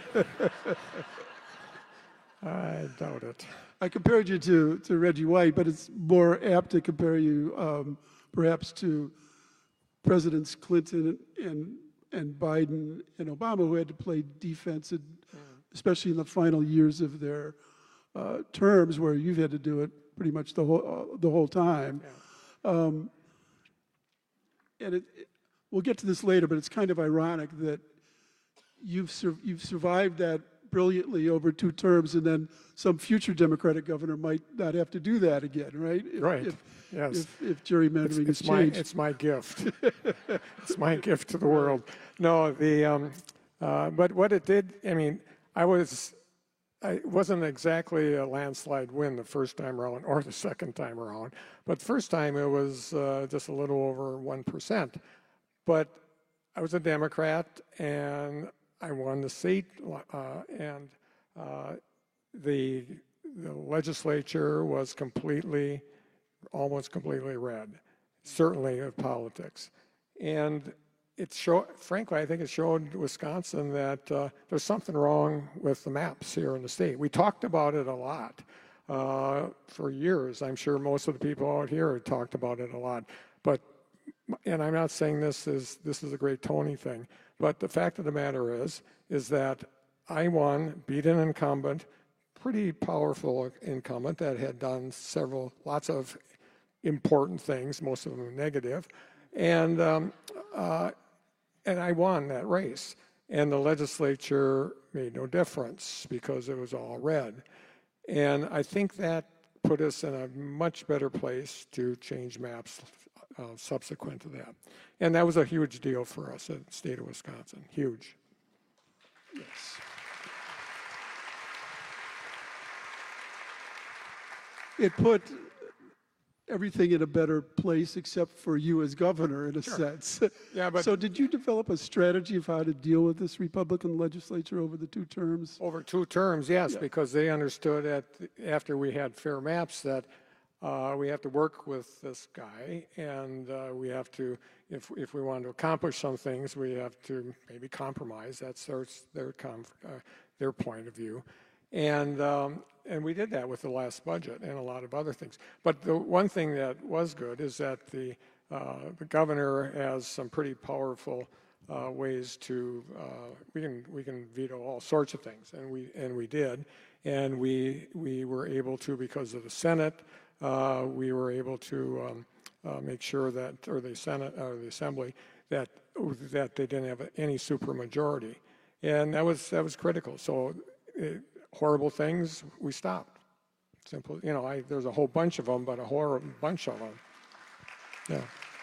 Speaker 10: I doubt it.
Speaker 13: I compared you to, to Reggie White, but it's more apt to compare you um, perhaps to Presidents Clinton and, and Biden and Obama, who had to play defense, and, mm. especially in the final years of their uh, terms, where you've had to do it pretty much the whole uh, the whole time. Yeah. Um, and it, it, we'll get to this later, but it's kind of ironic that you've sur- you've survived that brilliantly over two terms, and then some future Democratic governor might not have to do that again, right? If,
Speaker 10: right.
Speaker 13: If,
Speaker 10: yes.
Speaker 13: If, if gerrymandering
Speaker 10: it's, it's
Speaker 13: is
Speaker 10: my
Speaker 13: changed.
Speaker 10: it's my gift. It's my gift to the world. No, the um, uh, but what it did. I mean, I was. I it wasn't exactly a landslide win the first time around or the second time around, but the first time it was uh, just a little over one percent. But I was a Democrat, and I won the seat, uh, and uh, the, the legislature was completely, almost completely red, certainly of politics. And it showed, frankly, I think it showed Wisconsin that uh, there's something wrong with the maps here in the state. We talked about it a lot uh, for years. I'm sure most of the people out here have talked about it a lot. But, and I'm not saying this is, this is a great Tony thing, but the fact of the matter is, is that I won, beat an incumbent, pretty powerful incumbent that had done several, lots of important things, most of them negative, and um, uh, and I won that race. And the legislature made no difference because it was all red. And I think that put us in a much better place to change maps uh, subsequent to that. And that was a huge deal for us in the state of Wisconsin, huge.
Speaker 13: Yes. It put everything in a better place except for you as governor, in a
Speaker 10: sure.
Speaker 13: sense.
Speaker 10: Yeah, but
Speaker 13: so did you develop a strategy of how to deal with this Republican legislature over the two terms?
Speaker 10: Over two terms, yes,
Speaker 13: yeah.
Speaker 10: because they understood at, after we had fair maps that uh, we have to work with this guy, and uh, we have to, if if we want to accomplish some things, we have to maybe compromise. That's their their conf, uh, their point of view, and um, and we did that with the last budget and a lot of other things. But the one thing that was good is that the uh, the governor has some pretty powerful uh, ways to uh, we can we can veto all sorts of things, and we and we did, and we we were able to, because of the Senate. Uh, we were able to um, uh, make sure that, or the Senate, or the Assembly, that that they didn't have any supermajority, and that was that was critical. So, it, horrible things we stopped. Simple, you know. I, there's a whole bunch of them, but a horrible bunch of them. Yeah.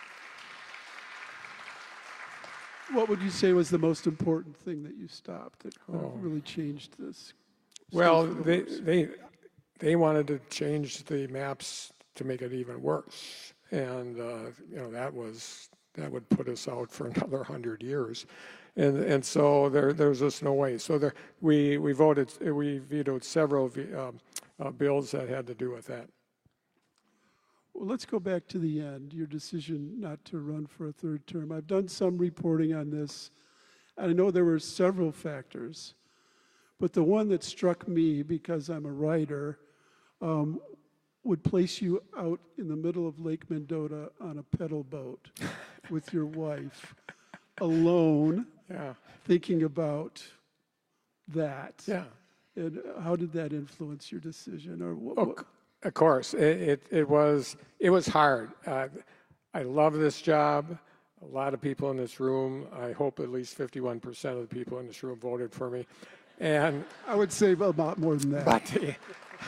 Speaker 13: What would you say was the most important thing that you stopped that
Speaker 10: oh.
Speaker 13: really changed this?
Speaker 10: Well, they they. They wanted to change the maps to make it even worse, and uh, you know that was that would put us out for another hundred years, and and so there there's just no way. So there we we voted we vetoed several uh, uh, bills that had to do with that.
Speaker 13: Well, let's go back to the end, your decision not to run for a third term. I've done some reporting on this. I know there were several factors, but the one that struck me, because I'm a writer, um, would place you out in the middle of Lake Mendota on a pedal boat with your wife, alone,
Speaker 10: yeah.
Speaker 13: thinking about that.
Speaker 10: Yeah.
Speaker 13: And how did that influence your decision? Or what,
Speaker 10: Oh,
Speaker 13: what?
Speaker 10: of course, it, it, it was it was hard. Uh, I love this job. A lot of people in this room, I hope at least fifty-one percent of the people in this room voted for me. And
Speaker 13: I would say a lot more than that.
Speaker 10: But,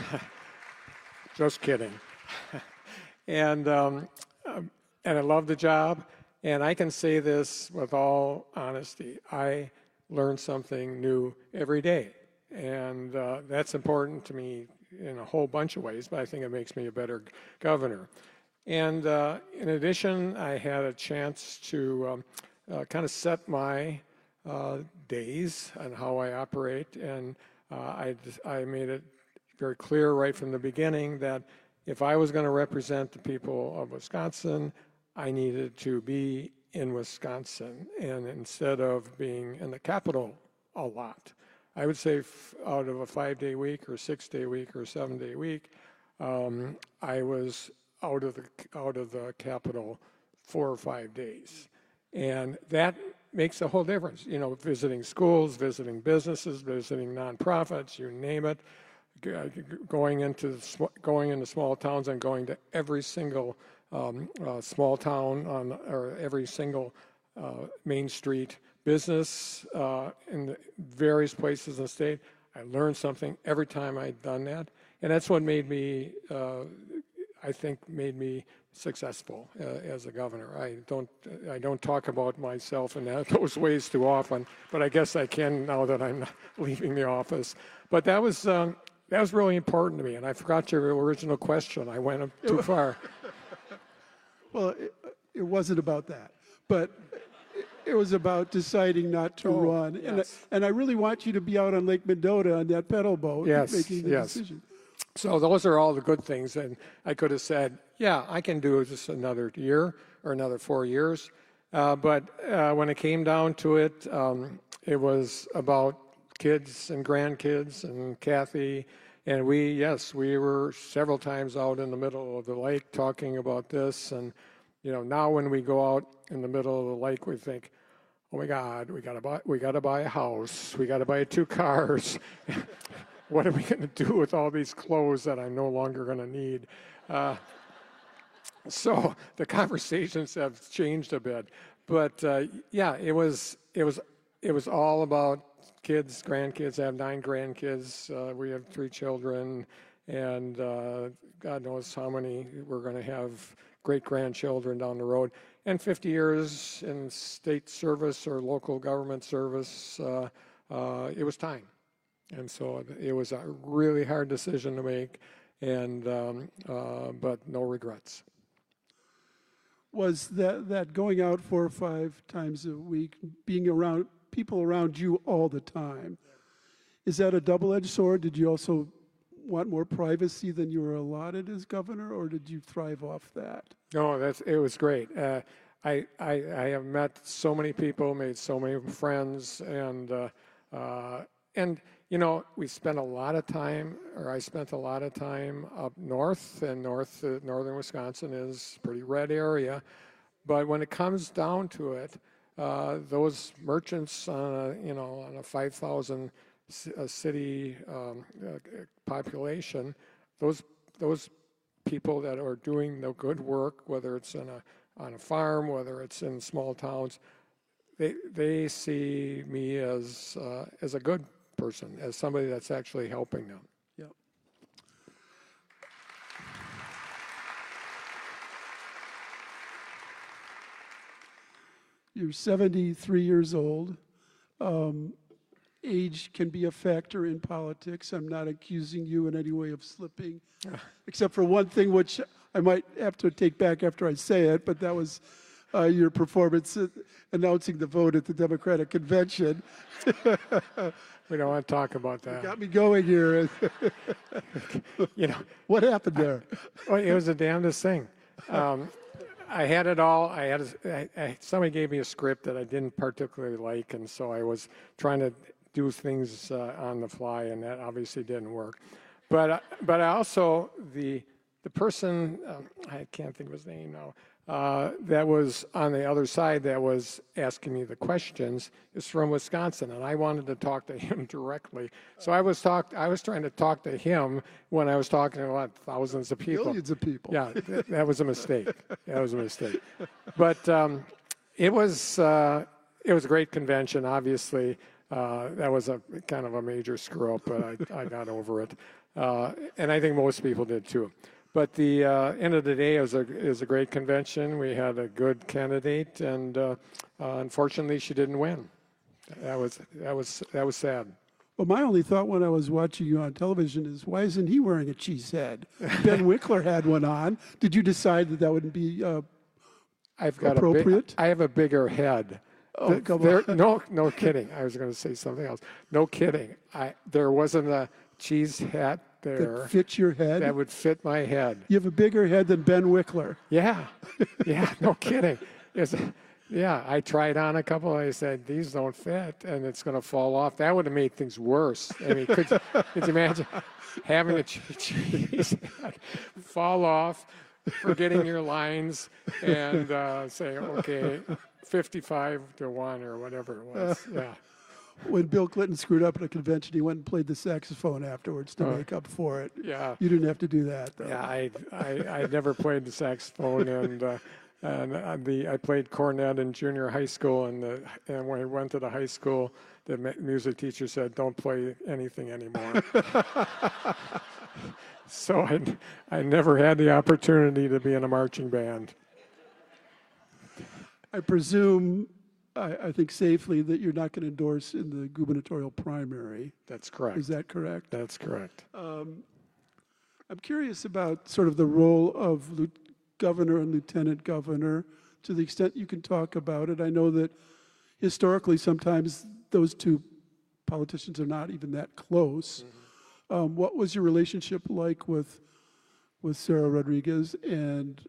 Speaker 10: just kidding. and um, um, and I love the job. And I can say this with all honesty. I learn something new every day. And uh, that's important to me in a whole bunch of ways, but I think it makes me a better governor. And uh, in addition, I had a chance to um, uh, kind of set my uh, days and how I operate. And uh, I, I made it very clear right from the beginning that if I was going to represent the people of Wisconsin, I needed to be in Wisconsin, and instead of being in the capital a lot. I would say f- out of a five-day week or six-day week or seven-day week, um, I was out of the out of the capital four or five days, and that makes a whole difference. You know, visiting schools, visiting businesses, visiting nonprofits, you name it, g- going into sm- going into small towns and going to every single um, uh, small town on or every single uh, main street business uh, in the various places in the state. I learned something every time I'd done that, and that's what made me, uh, I think, made me successful uh, as a governor. I don't, I don't talk about myself in that, those ways too often, but I guess I can now that I'm leaving the office. But that was um, that was really important to me, and I forgot your original question. I went too far.
Speaker 13: Well, it, it wasn't about that, but it was about deciding not to
Speaker 10: Oh,
Speaker 13: run.
Speaker 10: yes.
Speaker 13: And, I, and I really want you to be out on Lake Mendota on that pedal boat
Speaker 10: Yes,
Speaker 13: making the
Speaker 10: yes.
Speaker 13: decision.
Speaker 10: So those are all the good things. And I could have said, yeah, I can do this another year or another four years. Uh, but uh, when it came down to it, um, it was about kids and grandkids and Kathy. And we, yes, we were several times out in the middle of the lake talking about this. And, you know, now when we go out in the middle of the lake, we think, oh my God, we gotta buy, we gotta buy a house, we gotta buy two cars. What are we gonna do with all these clothes that I'm no longer gonna need? Uh, so the conversations have changed a bit, but uh, yeah, it was it was it was all about kids, grandkids. I have nine grandkids. Uh, we have three children, and uh, God knows how many we're going to have great-grandchildren down the road. And fifty years in state service or local government service, uh, uh, it was time. And so it was a really hard decision to make, and um, uh, but no regrets.
Speaker 13: Was that, that going out four or five times a week, being around people around you all the time, is that a double-edged sword? Did you also want more privacy than you were allotted as governor, or did you thrive off that?
Speaker 10: No, that's it was great. Uh, I, I I have met so many people, made so many friends, and uh, uh, and you know we spent a lot of time, or I spent a lot of time up north, and north uh, northern Wisconsin is a pretty red area, but when it comes down to it, uh, those merchants on a, you know on a five thousand a city um, uh, population, those those people that are doing the good work, whether it's in a on a farm, whether it's in small towns, they they see me as uh, as a good person, as somebody that's actually helping them.
Speaker 13: Yep. You're seventy-three years old. Um, age can be a factor in politics. I'm not accusing you in any way of slipping, except for one thing, which I might have to take back after I say it, but that was uh, your performance uh, announcing the vote at the Democratic Convention.
Speaker 10: We don't want to talk about that.
Speaker 13: You got me going here.
Speaker 10: You know,
Speaker 13: what happened there?
Speaker 10: Well, it was the damnedest thing. um, I had it all. I had a, I, I, somebody gave me a script that I didn't particularly like, and so I was trying to do things uh, on the fly, and that obviously didn't work. But uh, but I also the the person um, I can't think of his name now. Uh, that was on the other side that was asking me the questions is from Wisconsin, and I wanted to talk to him directly. So I was talk I was trying to talk to him when I was talking to what, thousands of people.
Speaker 13: Millions of people.
Speaker 10: Yeah, th- that was a mistake. That was a mistake. But um, it was uh, it was a great convention. Obviously, uh, that was a kind of a major screw up, but I, I got over it, uh, and I think most people did too. But the uh, end of the day, it was, a, it was a great convention. We had a good candidate, and uh, uh, unfortunately, she didn't win. That was that was that was sad.
Speaker 13: Well, my only thought when I was watching you on television is, why isn't he wearing a cheese head? Ben Wickler had one on. Did you decide that that would be uh,
Speaker 10: I've got
Speaker 13: appropriate?
Speaker 10: A big, I have a bigger head.
Speaker 13: Oh,
Speaker 10: the,
Speaker 13: come
Speaker 10: there,
Speaker 13: on.
Speaker 10: No, no kidding. I was going to say something else. No kidding. I there wasn't a cheese hat there
Speaker 13: that fits your head?
Speaker 10: That would fit my head.
Speaker 13: You have a bigger head than Ben Wickler.
Speaker 10: Yeah, yeah, no kidding. It's, yeah, I tried on a couple. I said these don't fit, and it's going to fall off. That would have made things worse. I mean, could, could you imagine having a cheese head fall off, forgetting your lines, and uh, say, okay, fifty-five to one or whatever it was. Yeah.
Speaker 13: When Bill Clinton screwed up at a convention, he went and played the saxophone afterwards to
Speaker 10: Uh,
Speaker 13: make up for it.
Speaker 10: Yeah.
Speaker 13: You didn't have to do that, though.
Speaker 10: Yeah, I I, I never played the saxophone, and uh, and uh, the I played cornet in junior high school, and the and when I went to the high school, the mu- music teacher said, "Don't play anything anymore." So I I never had the opportunity to be in a marching band.
Speaker 13: I presume, I, I think safely, that you're not going to endorse in the gubernatorial primary.
Speaker 10: That's correct.
Speaker 13: Is that correct?
Speaker 10: That's correct.
Speaker 13: Um, I'm curious about sort of the role of lieu- governor and lieutenant governor, to the extent you can talk about it. I know that historically sometimes those two politicians are not even that close. Mm-hmm. Um, what was your relationship like with with Sarah Rodriguez, and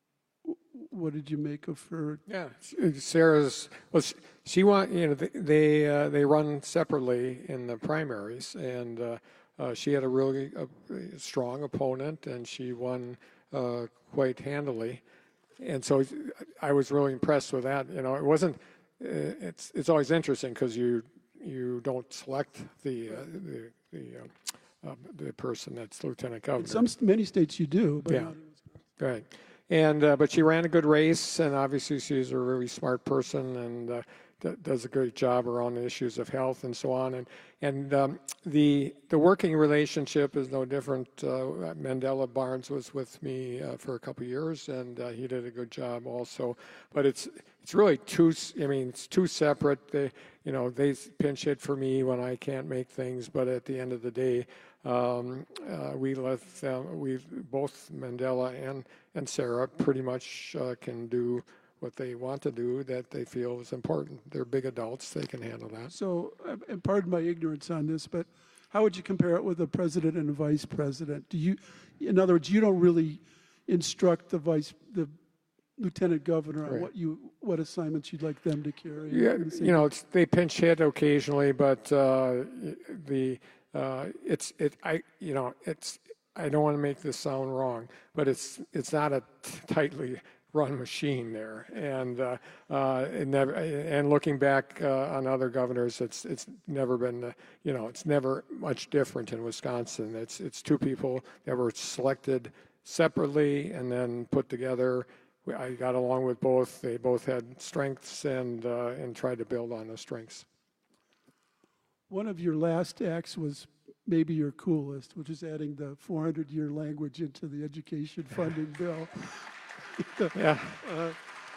Speaker 13: what did you make of her?
Speaker 10: Yeah, Sarah's. Well, she, she want you know they they, uh, they run separately in the primaries, and uh, uh, she had a really uh, strong opponent, and she won uh, quite handily. And so I was really impressed with that. You know, it wasn't. Uh, it's it's always interesting because you you don't select the uh, the the, uh, uh, the person that's lieutenant governor.
Speaker 13: In some many states you do, but
Speaker 10: yeah,
Speaker 13: not
Speaker 10: right. And uh, but she ran a good race, and obviously she's a really smart person, and uh, d- does a great job around the issues of health and so on. And and um, the the working relationship is no different. Uh, Mandela Barnes was with me uh, for a couple of years, and uh, he did a good job also. But it's it's really two. I mean, it's two separate. They you know they pinch hit for me when I can't make things, but at the end of the day. Um, uh, we let them, we both Mandela and, and Sarah pretty much uh, can do what they want to do that they feel is important. They're big adults, they can handle that.
Speaker 13: So, and pardon my ignorance on this, but how would you compare it with a president and a vice president? Do you, in other words, you don't really instruct the vice, the lieutenant governor on
Speaker 10: Right.
Speaker 13: what you, what assignments you'd like them to carry?
Speaker 10: Yeah,
Speaker 13: in the same-
Speaker 10: you know, it's, they pinch hit occasionally, but uh, the uh, it's it I you know it's I don't want to make this sound wrong, but it's it's not a tightly run machine there, and uh, uh, it never and looking back uh, on other governors, it's it's never been uh, you know it's never much different in Wisconsin. It's it's two people that were selected separately and then put together. I got along with both. They both had strengths and uh, and tried to build on those strengths.
Speaker 13: One of your last acts was maybe your coolest, which is adding the four hundred year language into the education funding bill.
Speaker 10: Yeah.
Speaker 13: Uh,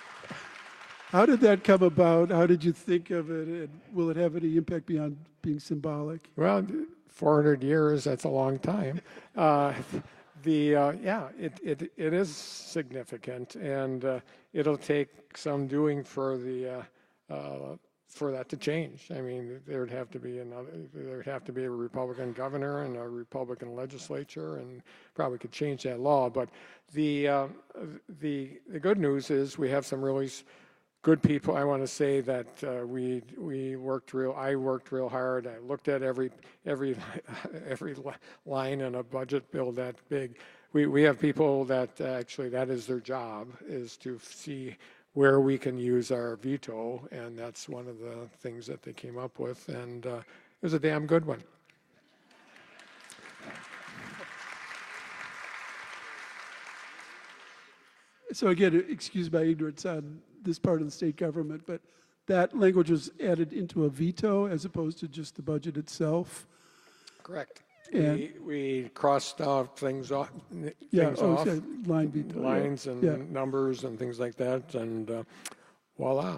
Speaker 13: how did that come about? How did you think of it? And will it have any impact beyond being symbolic?
Speaker 10: Well, four hundred years, that's a long time. Uh, the uh, yeah, it, it it is significant, and uh, it'll take some doing for the uh, uh, for that to change. I mean, there would have to be another, there would have to be a Republican governor and a Republican legislature, and probably could change that law. But the uh, the the good news is we have some really good people. I want to say that uh, we we worked real. I worked real hard. I looked at every every every line in a budget bill that big. We we have people that actually that is their job, is to see where we can use our veto, and that's one of the things that they came up with, and uh, it was a damn good one.
Speaker 13: So again, excuse my ignorance on this part of the state government, but that language was added into a veto as opposed to just the budget itself?
Speaker 10: Correct.
Speaker 13: And
Speaker 10: we, we crossed off things off, things
Speaker 13: yeah, oh,
Speaker 10: off
Speaker 13: yeah, line veto,
Speaker 10: lines
Speaker 13: yeah.
Speaker 10: and
Speaker 13: yeah.
Speaker 10: numbers and things like that, and uh, voila.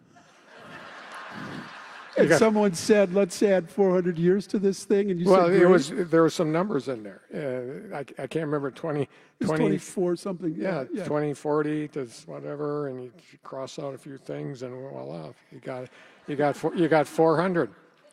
Speaker 13: And
Speaker 10: got,
Speaker 13: someone said, "Let's add four hundred years to this thing," and you
Speaker 10: well,
Speaker 13: said,
Speaker 10: it was there were some numbers in there. Uh, I, I can't remember twenty, twenty
Speaker 13: twenty-four something.
Speaker 10: Yeah,
Speaker 13: yeah,
Speaker 10: twenty, forty to whatever, and you cross out a few things, and voila, you got you got four, you got four hundred.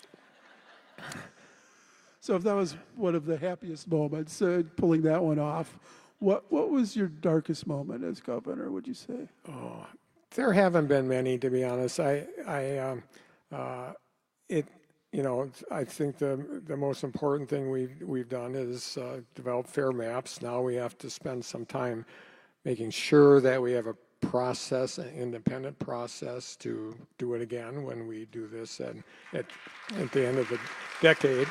Speaker 13: So if that was one of the happiest moments, uh, pulling that one off, what what was your darkest moment as governor, would you say?
Speaker 10: Oh, there haven't been many, to be honest. I, I, um, uh, it, you know, I think the the most important thing we've we've done is uh, develop fair maps. Now we have to spend some time making sure that we have a process, an independent process, to do it again when we do this at at, at the end of the decade.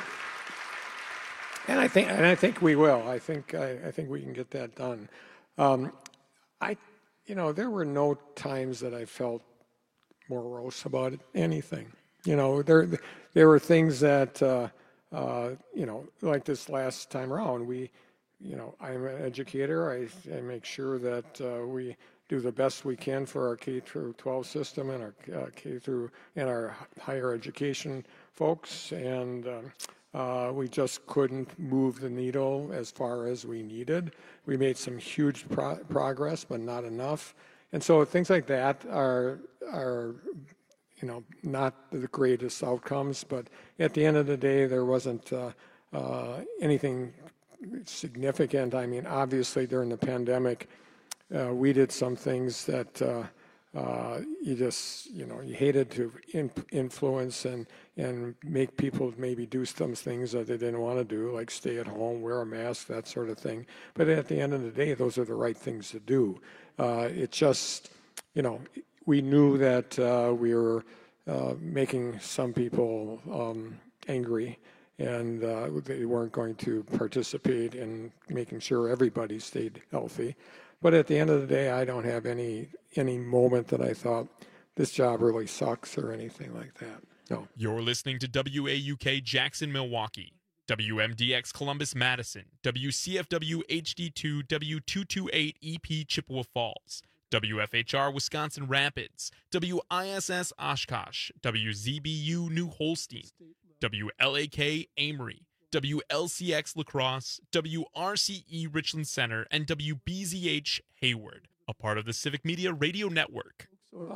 Speaker 10: And I think, and I think we will. I think, I, I think we can get that done. Um, I, you know, there were no times that I felt morose about anything. You know, there, there were things that, uh, uh, you know, like this last time around. We, you know, I'm an educator. I, I make sure that uh, we do the best we can for our K through twelve system and our uh, K through and our higher education folks, and. Um, Uh, we just couldn't move the needle as far as we needed. We made some huge pro progress, but not enough. And so things like that are, are, you know, not the greatest outcomes. But at the end of the day, there wasn't uh, uh, anything significant. I mean, obviously during the pandemic, uh, we did some things that uh, uh, you just, you know, you hated to in influence and and make people maybe do some things that they didn't want to do, like stay at home, wear a mask, that sort of thing. But at the end of the day, those are the right things to do. Uh, it just, you know, we knew that uh, we were uh, making some people um, angry, and uh, they weren't going to participate in making sure everybody stayed healthy. But at the end of the day, I don't have any any moment that I thought this job really sucks or anything like that. No.
Speaker 14: You're listening to W A U K Jackson, Milwaukee, W M D X Columbus, Madison, W C F W H D two, W two twenty-eight E P Chippewa Falls, W F H R Wisconsin Rapids, W I S S Oshkosh, W Z B U New Holstein, W L A K Amory, W L C X La Crosse, W R C E Richland Center, and W B Z H Hayward, a part of the Civic Media Radio Network.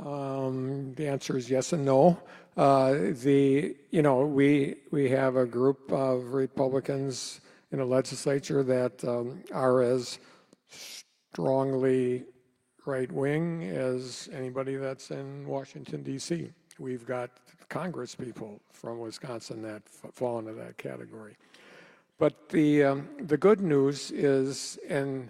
Speaker 10: Um, the answer is yes and no. Uh, the you know we we have a group of Republicans in the legislature that um, are as strongly right wing as anybody that's in Washington D C We've got Congress people from Wisconsin that fall into that category. But the um, the good news is, and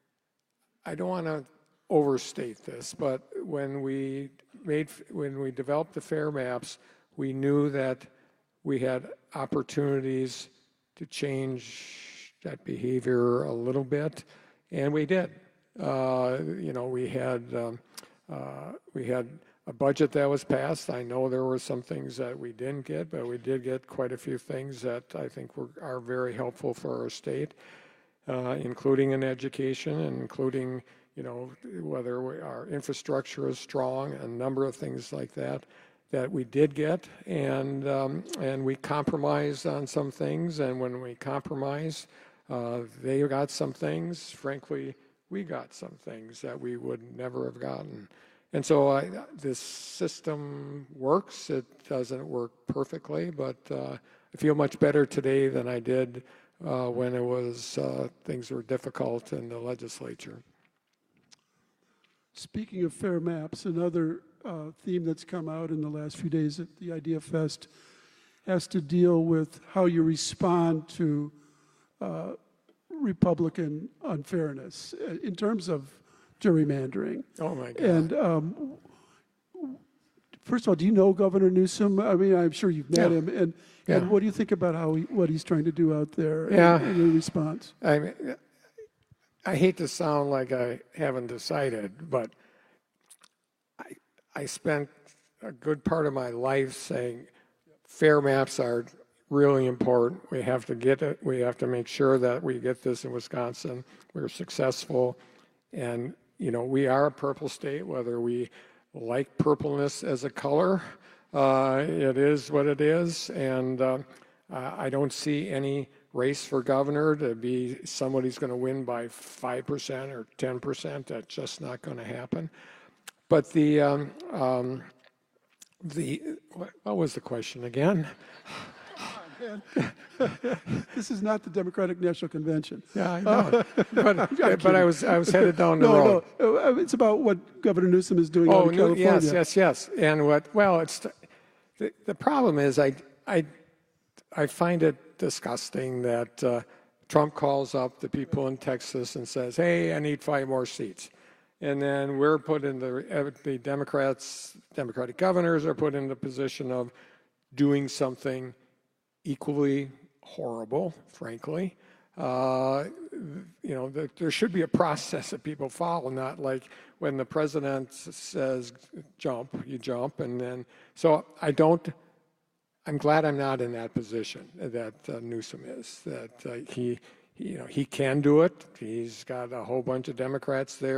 Speaker 10: I don't want to overstate this, but when we made when we developed the FAIR maps, we knew that we had opportunities to change that behavior a little bit, and we did. Uh, you know, we had um, uh, we had a budget that was passed. I know there were some things that we didn't get, but we did get quite a few things that I think were are very helpful for our state, uh, including in education and including, you know, whether we, our infrastructure is strong, a number of things like that, that we did get, and um, and we compromised on some things, and when we compromised, uh, they got some things. Frankly, we got some things that we would never have gotten, and so I, this system works. It doesn't work perfectly, but uh, I feel much better today than I did uh, when it was uh, things were difficult in the legislature.
Speaker 13: Speaking of fair maps, another uh, theme that's come out in the last few days at the Idea Fest has to deal with how you respond to uh, Republican unfairness in terms of gerrymandering.
Speaker 10: Oh my God.
Speaker 13: And um, first of all, do you know Governor Newsom? I mean, I'm sure you've met
Speaker 10: Yeah.
Speaker 13: him. And,
Speaker 10: Yeah.
Speaker 13: and what do you think about how he, what he's trying to do out there
Speaker 10: Yeah.
Speaker 13: in, in response?
Speaker 10: I mean, I hate to sound like I haven't decided, but I, I spent a good part of my life saying fair maps are really important. We have to get it. We have to make sure that we get this in Wisconsin. We're successful. And, you know, we are a purple state, whether we like purpleness as a color. Uh, it is what it is. And uh, I don't see any race for governor to be somebody's going to win by five percent or ten percent. That's just not going to happen. But the, um, um, the what, what was the question again?
Speaker 13: This is not the Democratic National Convention.
Speaker 10: Yeah, I know. but
Speaker 13: I'm
Speaker 10: but
Speaker 13: kidding.
Speaker 10: I was I was headed down the
Speaker 13: no,
Speaker 10: road.
Speaker 13: No, no, it's about what Governor Newsom is doing out
Speaker 10: Oh,
Speaker 13: in
Speaker 10: no,
Speaker 13: California.
Speaker 10: yes, yes, yes. And what? Well, it's the, the problem is I I I find it disgusting that uh, Trump calls up the people in Texas and says, "Hey, I need five more seats," and then we're put in the the Democrats, Democratic governors are put in the position of doing something equally horrible, frankly. Uh, you know, the, there should be a process that people follow, not like when the president says jump, you jump, and then. So I don't. I'm glad I'm not in that position that uh, Newsom is. That uh, he, he, you know, he can do it. He's got a whole bunch of Democrats there.